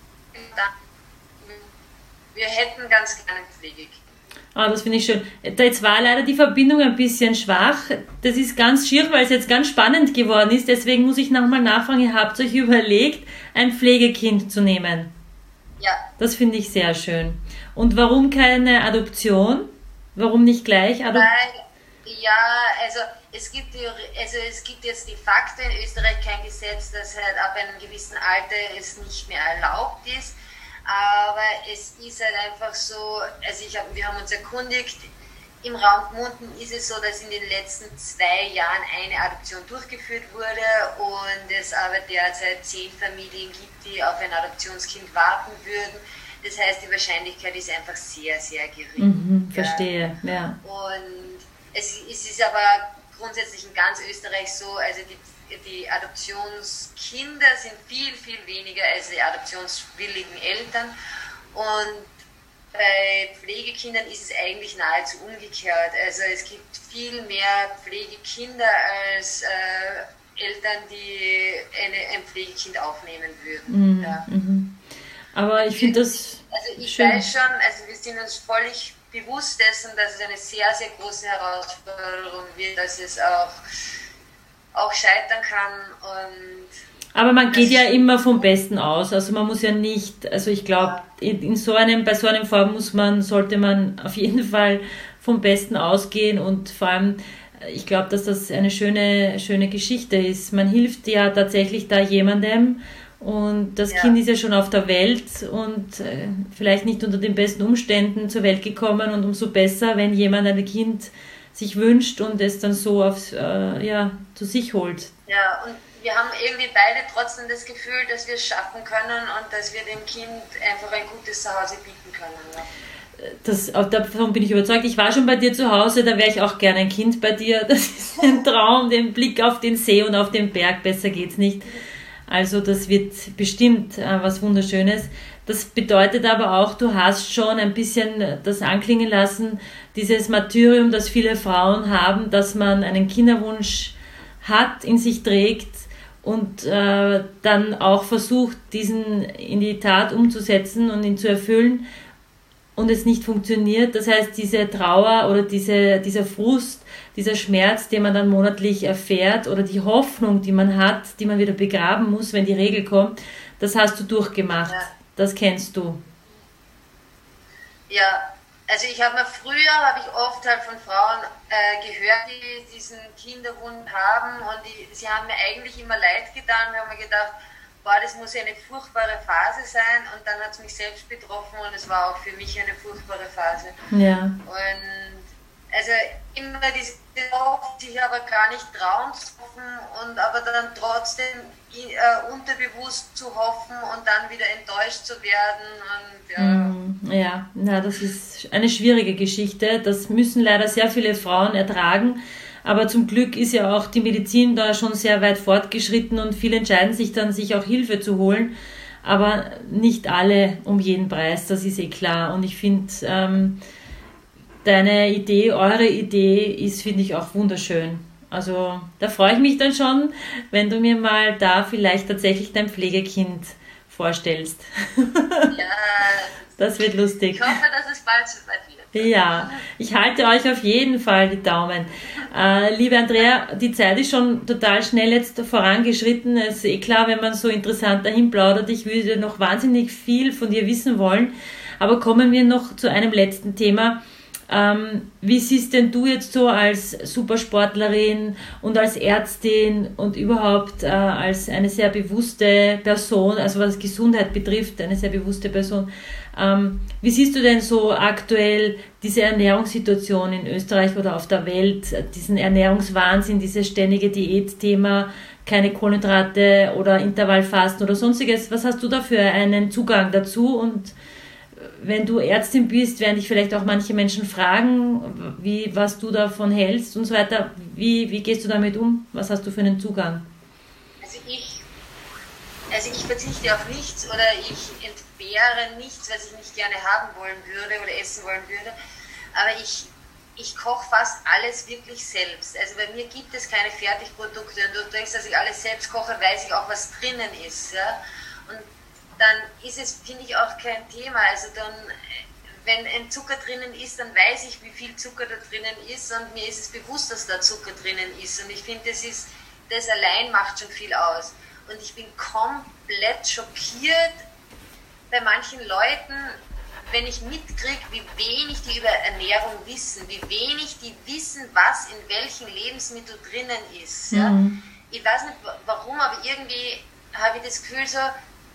wir hätten ganz gerne Pflegekind. Das finde ich schön. Jetzt war leider die Verbindung ein bisschen schwach. Das ist ganz schier, weil es jetzt ganz spannend geworden ist. Deswegen muss ich nochmal nachfragen, ihr habt euch überlegt, ein Pflegekind zu nehmen. Ja. Das finde ich sehr schön. Und warum keine Adoption? Warum nicht gleich Adoption? Also es gibt jetzt de facto in Österreich kein Gesetz, dass halt ab einem gewissen Alter es nicht mehr erlaubt ist. Aber es ist halt einfach so, also wir haben uns erkundigt, im Raum Gmunden ist es so, dass in den letzten 2 Jahren eine Adoption durchgeführt wurde und es aber derzeit 10 Familien gibt, die auf ein Adoptionskind warten würden. Das heißt, die Wahrscheinlichkeit ist einfach sehr, sehr gering. Verstehe, ja. Und es ist aber grundsätzlich in ganz Österreich so, also die Adoptionskinder sind viel, viel weniger als die adoptionswilligen Eltern und bei Pflegekindern ist es eigentlich nahezu umgekehrt. Also es gibt viel mehr Pflegekinder als Eltern, die ein Pflegekind aufnehmen würden. Aber ich finde das Also ich schön. weiß schon, also wir sind uns völlig bewusst dessen, dass es eine sehr, sehr große Herausforderung wird, dass es auch scheitern kann. Aber man geht ja immer vom Besten aus. Also man muss ja nicht, also ich glaube, bei so einem Fall sollte man auf jeden Fall vom Besten ausgehen und vor allem, ich glaube, dass das eine schöne Geschichte ist. Man hilft ja tatsächlich da jemandem und das Kind ist ja schon auf der Welt und vielleicht nicht unter den besten Umständen zur Welt gekommen und umso besser, wenn jemand ein Kind sich wünscht und es dann so zu sich holt. Ja, und wir haben irgendwie beide trotzdem das Gefühl, dass wir es schaffen können und dass wir dem Kind einfach ein gutes Zuhause bieten können. Ja. Davon bin ich überzeugt. Ich war schon bei dir zu Hause, da wäre ich auch gerne ein Kind bei dir. Das ist ein Traum, den Blick auf den See und auf den Berg, besser geht's nicht. Also das wird bestimmt was Wunderschönes. Das bedeutet aber auch, du hast schon ein bisschen das anklingen lassen, dieses Martyrium, das viele Frauen haben, dass man einen Kinderwunsch hat, in sich trägt und dann auch versucht, diesen in die Tat umzusetzen und ihn zu erfüllen und es nicht funktioniert. Das heißt, diese Trauer oder dieser Frust, dieser Schmerz, den man dann monatlich erfährt oder die Hoffnung, die man hat, die man wieder begraben muss, wenn die Regel kommt, das hast du durchgemacht. Ja. Das kennst du. Ja, also früher oft halt von Frauen gehört, die diesen Kinderwunsch haben und sie haben mir eigentlich immer leid getan. Wir haben mir gedacht, boah, das muss ja eine furchtbare Phase sein, und dann hat es mich selbst betroffen und es war auch für mich eine furchtbare Phase. Ja. Und also immer diese sich aber gar nicht trauen zu hoffen und aber dann trotzdem unterbewusst zu hoffen und dann wieder enttäuscht zu werden. Und, ja, das ist eine schwierige Geschichte. Das müssen leider sehr viele Frauen ertragen. Aber zum Glück ist ja auch die Medizin da schon sehr weit fortgeschritten und viele entscheiden sich dann, sich auch Hilfe zu holen. Aber nicht alle um jeden Preis, das ist klar. Und ich finde, eure Idee ist, finde ich, auch wunderschön. Also da freue ich mich dann schon, wenn du mir mal da vielleicht tatsächlich dein Pflegekind vorstellst. Ja. Das wird lustig. Ich hoffe, dass es bald so weit wird. Ja, ich halte euch auf jeden Fall die Daumen. Liebe Andrea, die Zeit ist schon total schnell jetzt vorangeschritten. Es ist klar, wenn man so interessant dahin plaudert. Ich würde noch wahnsinnig viel von dir wissen wollen. Aber kommen wir noch zu einem letzten Thema. Wie siehst denn du jetzt so als Supersportlerin und als Ärztin und überhaupt als eine sehr bewusste Person, also was Gesundheit betrifft, eine sehr bewusste Person, wie siehst du denn so aktuell diese Ernährungssituation in Österreich oder auf der Welt, diesen Ernährungswahnsinn, dieses ständige Diätthema, keine Kohlenhydrate oder Intervallfasten oder sonstiges? Was hast du da für einen Zugang dazu? Und wenn du Ärztin bist, werden dich vielleicht auch manche Menschen fragen, was du davon hältst und so weiter. Wie gehst du damit um? Was hast du für einen Zugang? Also ich verzichte auf nichts oder ich entbehre nichts, was ich nicht gerne haben wollen würde oder essen wollen würde. Aber ich koche fast alles wirklich selbst. Also bei mir gibt es keine Fertigprodukte. Und durch das, dass ich alles selbst koche, weiß ich auch, was drinnen ist. Ja? Und dann ist es, finde ich, auch kein Thema. Also dann, wenn ein Zucker drinnen ist, dann weiß ich, wie viel Zucker da drinnen ist und mir ist es bewusst, dass da Zucker drinnen ist. Und ich finde, das allein macht schon viel aus. Und ich bin komplett schockiert bei manchen Leuten, wenn ich mitkriege, wie wenig die über Ernährung wissen, wie wenig die wissen, was in welchen Lebensmitteln drinnen ist. Ja? Ich weiß nicht warum, aber irgendwie habe ich das Gefühl so,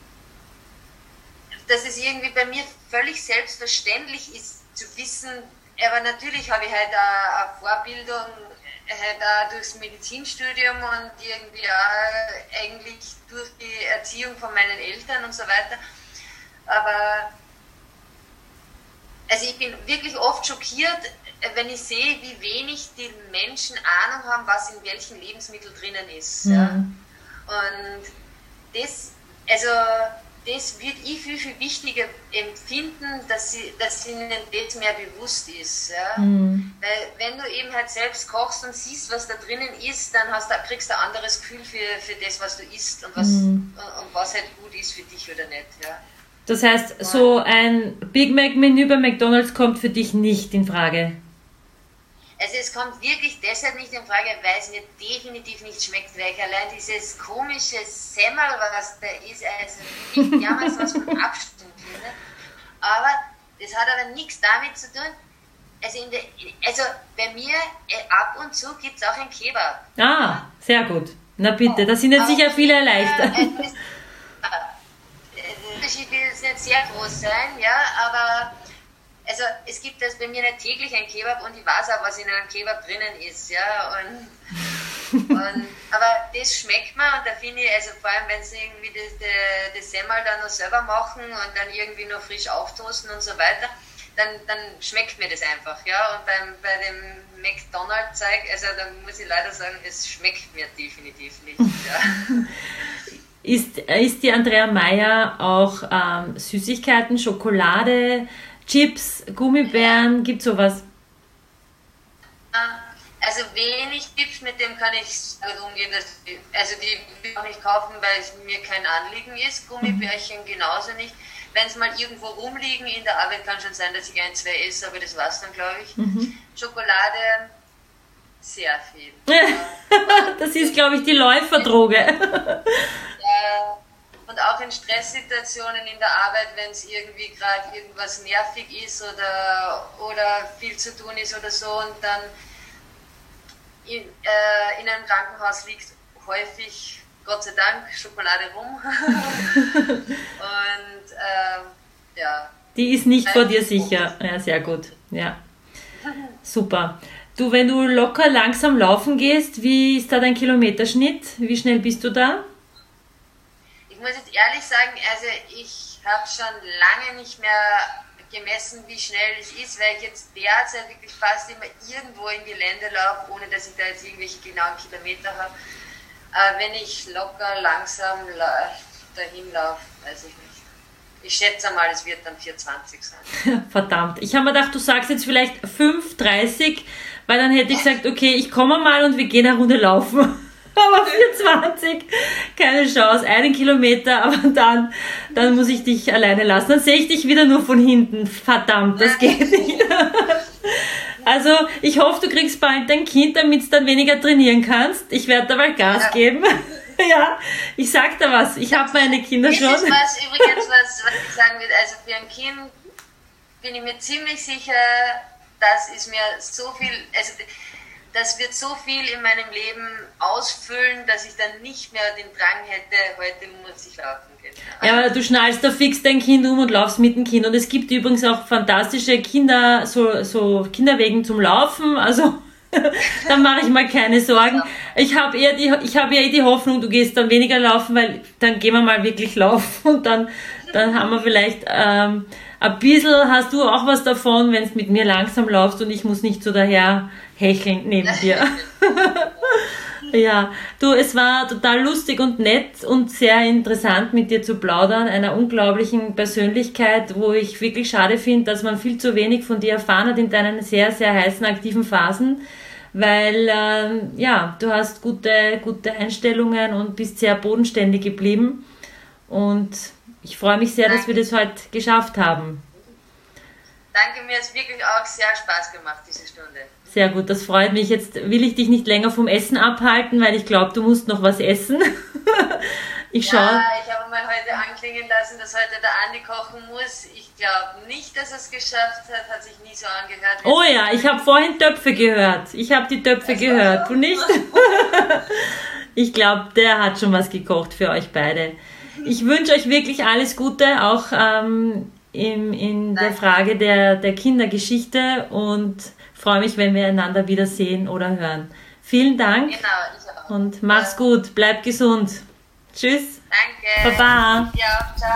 dass es irgendwie bei mir völlig selbstverständlich ist zu wissen, aber natürlich habe ich halt eine Vorbildung halt auch durchs Medizinstudium und irgendwie auch eigentlich durch die Erziehung von meinen Eltern und so weiter. Aber also ich bin wirklich oft schockiert, wenn ich sehe, wie wenig die Menschen Ahnung haben, was in welchen Lebensmitteln drinnen ist. Ja. Und das wird ich viel, viel wichtiger empfinden, dass ihnen das mehr bewusst ist. Ja? Weil wenn du eben halt selbst kochst und siehst, was da drinnen ist, dann kriegst du ein anderes Gefühl für das, was du isst und was halt gut ist für dich oder nicht. Ja? Das heißt, so ein Big Mac-Menü bei McDonald's kommt für dich nicht in Frage? Also es kommt wirklich deshalb nicht in Frage, weil es mir definitiv nicht schmeckt, weil ich allein dieses komische Semmel, was da ist, also ich damals was von Abstand finde. Aber das hat aber nichts damit zu tun. Also bei mir ab und zu gibt es auch ein Kebab. Ah, sehr gut. Na bitte, da sind jetzt sicher viele erleichtert. Der Unterschied wird jetzt nicht sehr groß sein, ja, aber also also es gibt das bei mir nicht täglich ein Kebab und ich weiß auch, was in einem Kebab drinnen ist, ja, aber das schmeckt mir und da finde ich, also vor allem wenn sie irgendwie das Semmel dann noch selber machen und dann irgendwie noch frisch auftoasten und so weiter, dann schmeckt mir das einfach, ja, und bei dem McDonald's-Zeug, also da muss ich leider sagen, es schmeckt mir definitiv nicht, ja. Ist die Andrea Meier auch Süßigkeiten, Schokolade, Chips, Gummibären, gibt sowas? Also wenig Chips, mit dem kann ich gut umgehen. Also die will ich auch nicht kaufen, weil es mir kein Anliegen ist. Gummibärchen genauso nicht. Wenn es mal irgendwo rumliegen in der Arbeit, kann schon sein, dass ich ein, zwei esse, aber das war's dann, glaube ich. Schokolade, sehr viel. Das ist, glaube ich, die Läuferdroge. Und auch in Stresssituationen in der Arbeit, wenn es irgendwie gerade irgendwas nervig ist oder viel zu tun ist oder so und dann in einem Krankenhaus liegt häufig, Gott sei Dank, Schokolade rum. Und ja. Die ist nicht vor dir sicher. Ja, sehr gut. Ja. Super. Du, wenn du locker langsam laufen gehst, wie ist da dein Kilometerschnitt? Wie schnell bist du da? Ich muss jetzt ehrlich sagen, also ich habe schon lange nicht mehr gemessen, wie schnell es ist, weil ich jetzt derzeit wirklich fast immer irgendwo im Gelände laufe, ohne dass ich da jetzt irgendwelche genauen Kilometer habe. Wenn ich locker langsam dahin laufe, weiß ich nicht. Ich schätze mal, es wird dann 4,20 sein. Verdammt. Ich habe mir gedacht, du sagst jetzt vielleicht 5,30, weil dann hätte ich gesagt, okay, ich komme mal und wir gehen eine Runde laufen. Aber 4,20, keine Chance, 1 Kilometer, aber dann muss ich dich alleine lassen. Dann sehe ich dich wieder nur von hinten. Verdammt, das geht nicht. Also, ich hoffe, du kriegst bald dein Kind, damit du dann weniger trainieren kannst. Ich werde dabei Gas geben. Ja, ich sag da was. Ich habe meine Kinder schon. Das ist was ich sagen will. Also, für ein Kind bin ich mir ziemlich sicher, das ist mir so viel, also das wird so viel in meinem Leben ausfüllen, dass ich dann nicht mehr den Drang hätte, heute muss ich laufen gehen. Ja, aber du schnallst da fix dein Kind um und laufst mit dem Kind. Und es gibt übrigens auch fantastische Kinder, so Kinderwegen zum Laufen. Also da mache ich mal keine Sorgen. Ich habe eher die Hoffnung, du gehst dann weniger laufen, weil dann gehen wir mal wirklich laufen und dann haben wir vielleicht ein bisschen, hast du auch was davon, wenn es mit mir langsam laufst und ich muss nicht so daher hecheln neben dir. Ja, du, es war total lustig und nett und sehr interessant mit dir zu plaudern, einer unglaublichen Persönlichkeit, wo ich wirklich schade finde, dass man viel zu wenig von dir erfahren hat in deinen sehr, sehr heißen, aktiven Phasen, weil, ja, du hast gute Einstellungen und bist sehr bodenständig geblieben und ich freue mich sehr, dass wir das heute geschafft haben. Danke, mir hat es wirklich auch sehr Spaß gemacht, diese Stunde. Sehr gut, das freut mich. Jetzt will ich dich nicht länger vom Essen abhalten, weil ich glaube, du musst noch was essen. Ich habe mal heute anklingen lassen, dass heute der Andi kochen muss. Ich glaube nicht, dass er es geschafft hat sich nie so angehört. Oh ja, ich habe vorhin Töpfe gehört. Ich habe die Töpfe gehört, du nicht? Ich glaube, der hat schon was gekocht für euch beide. Ich wünsche euch wirklich alles Gute, auch in der Frage der Kindergeschichte und freue mich, wenn wir einander wiedersehen oder hören. Vielen Dank. Genau, ich auch. Und mach's gut, bleib gesund. Tschüss. Danke. Baba. Ja, ciao.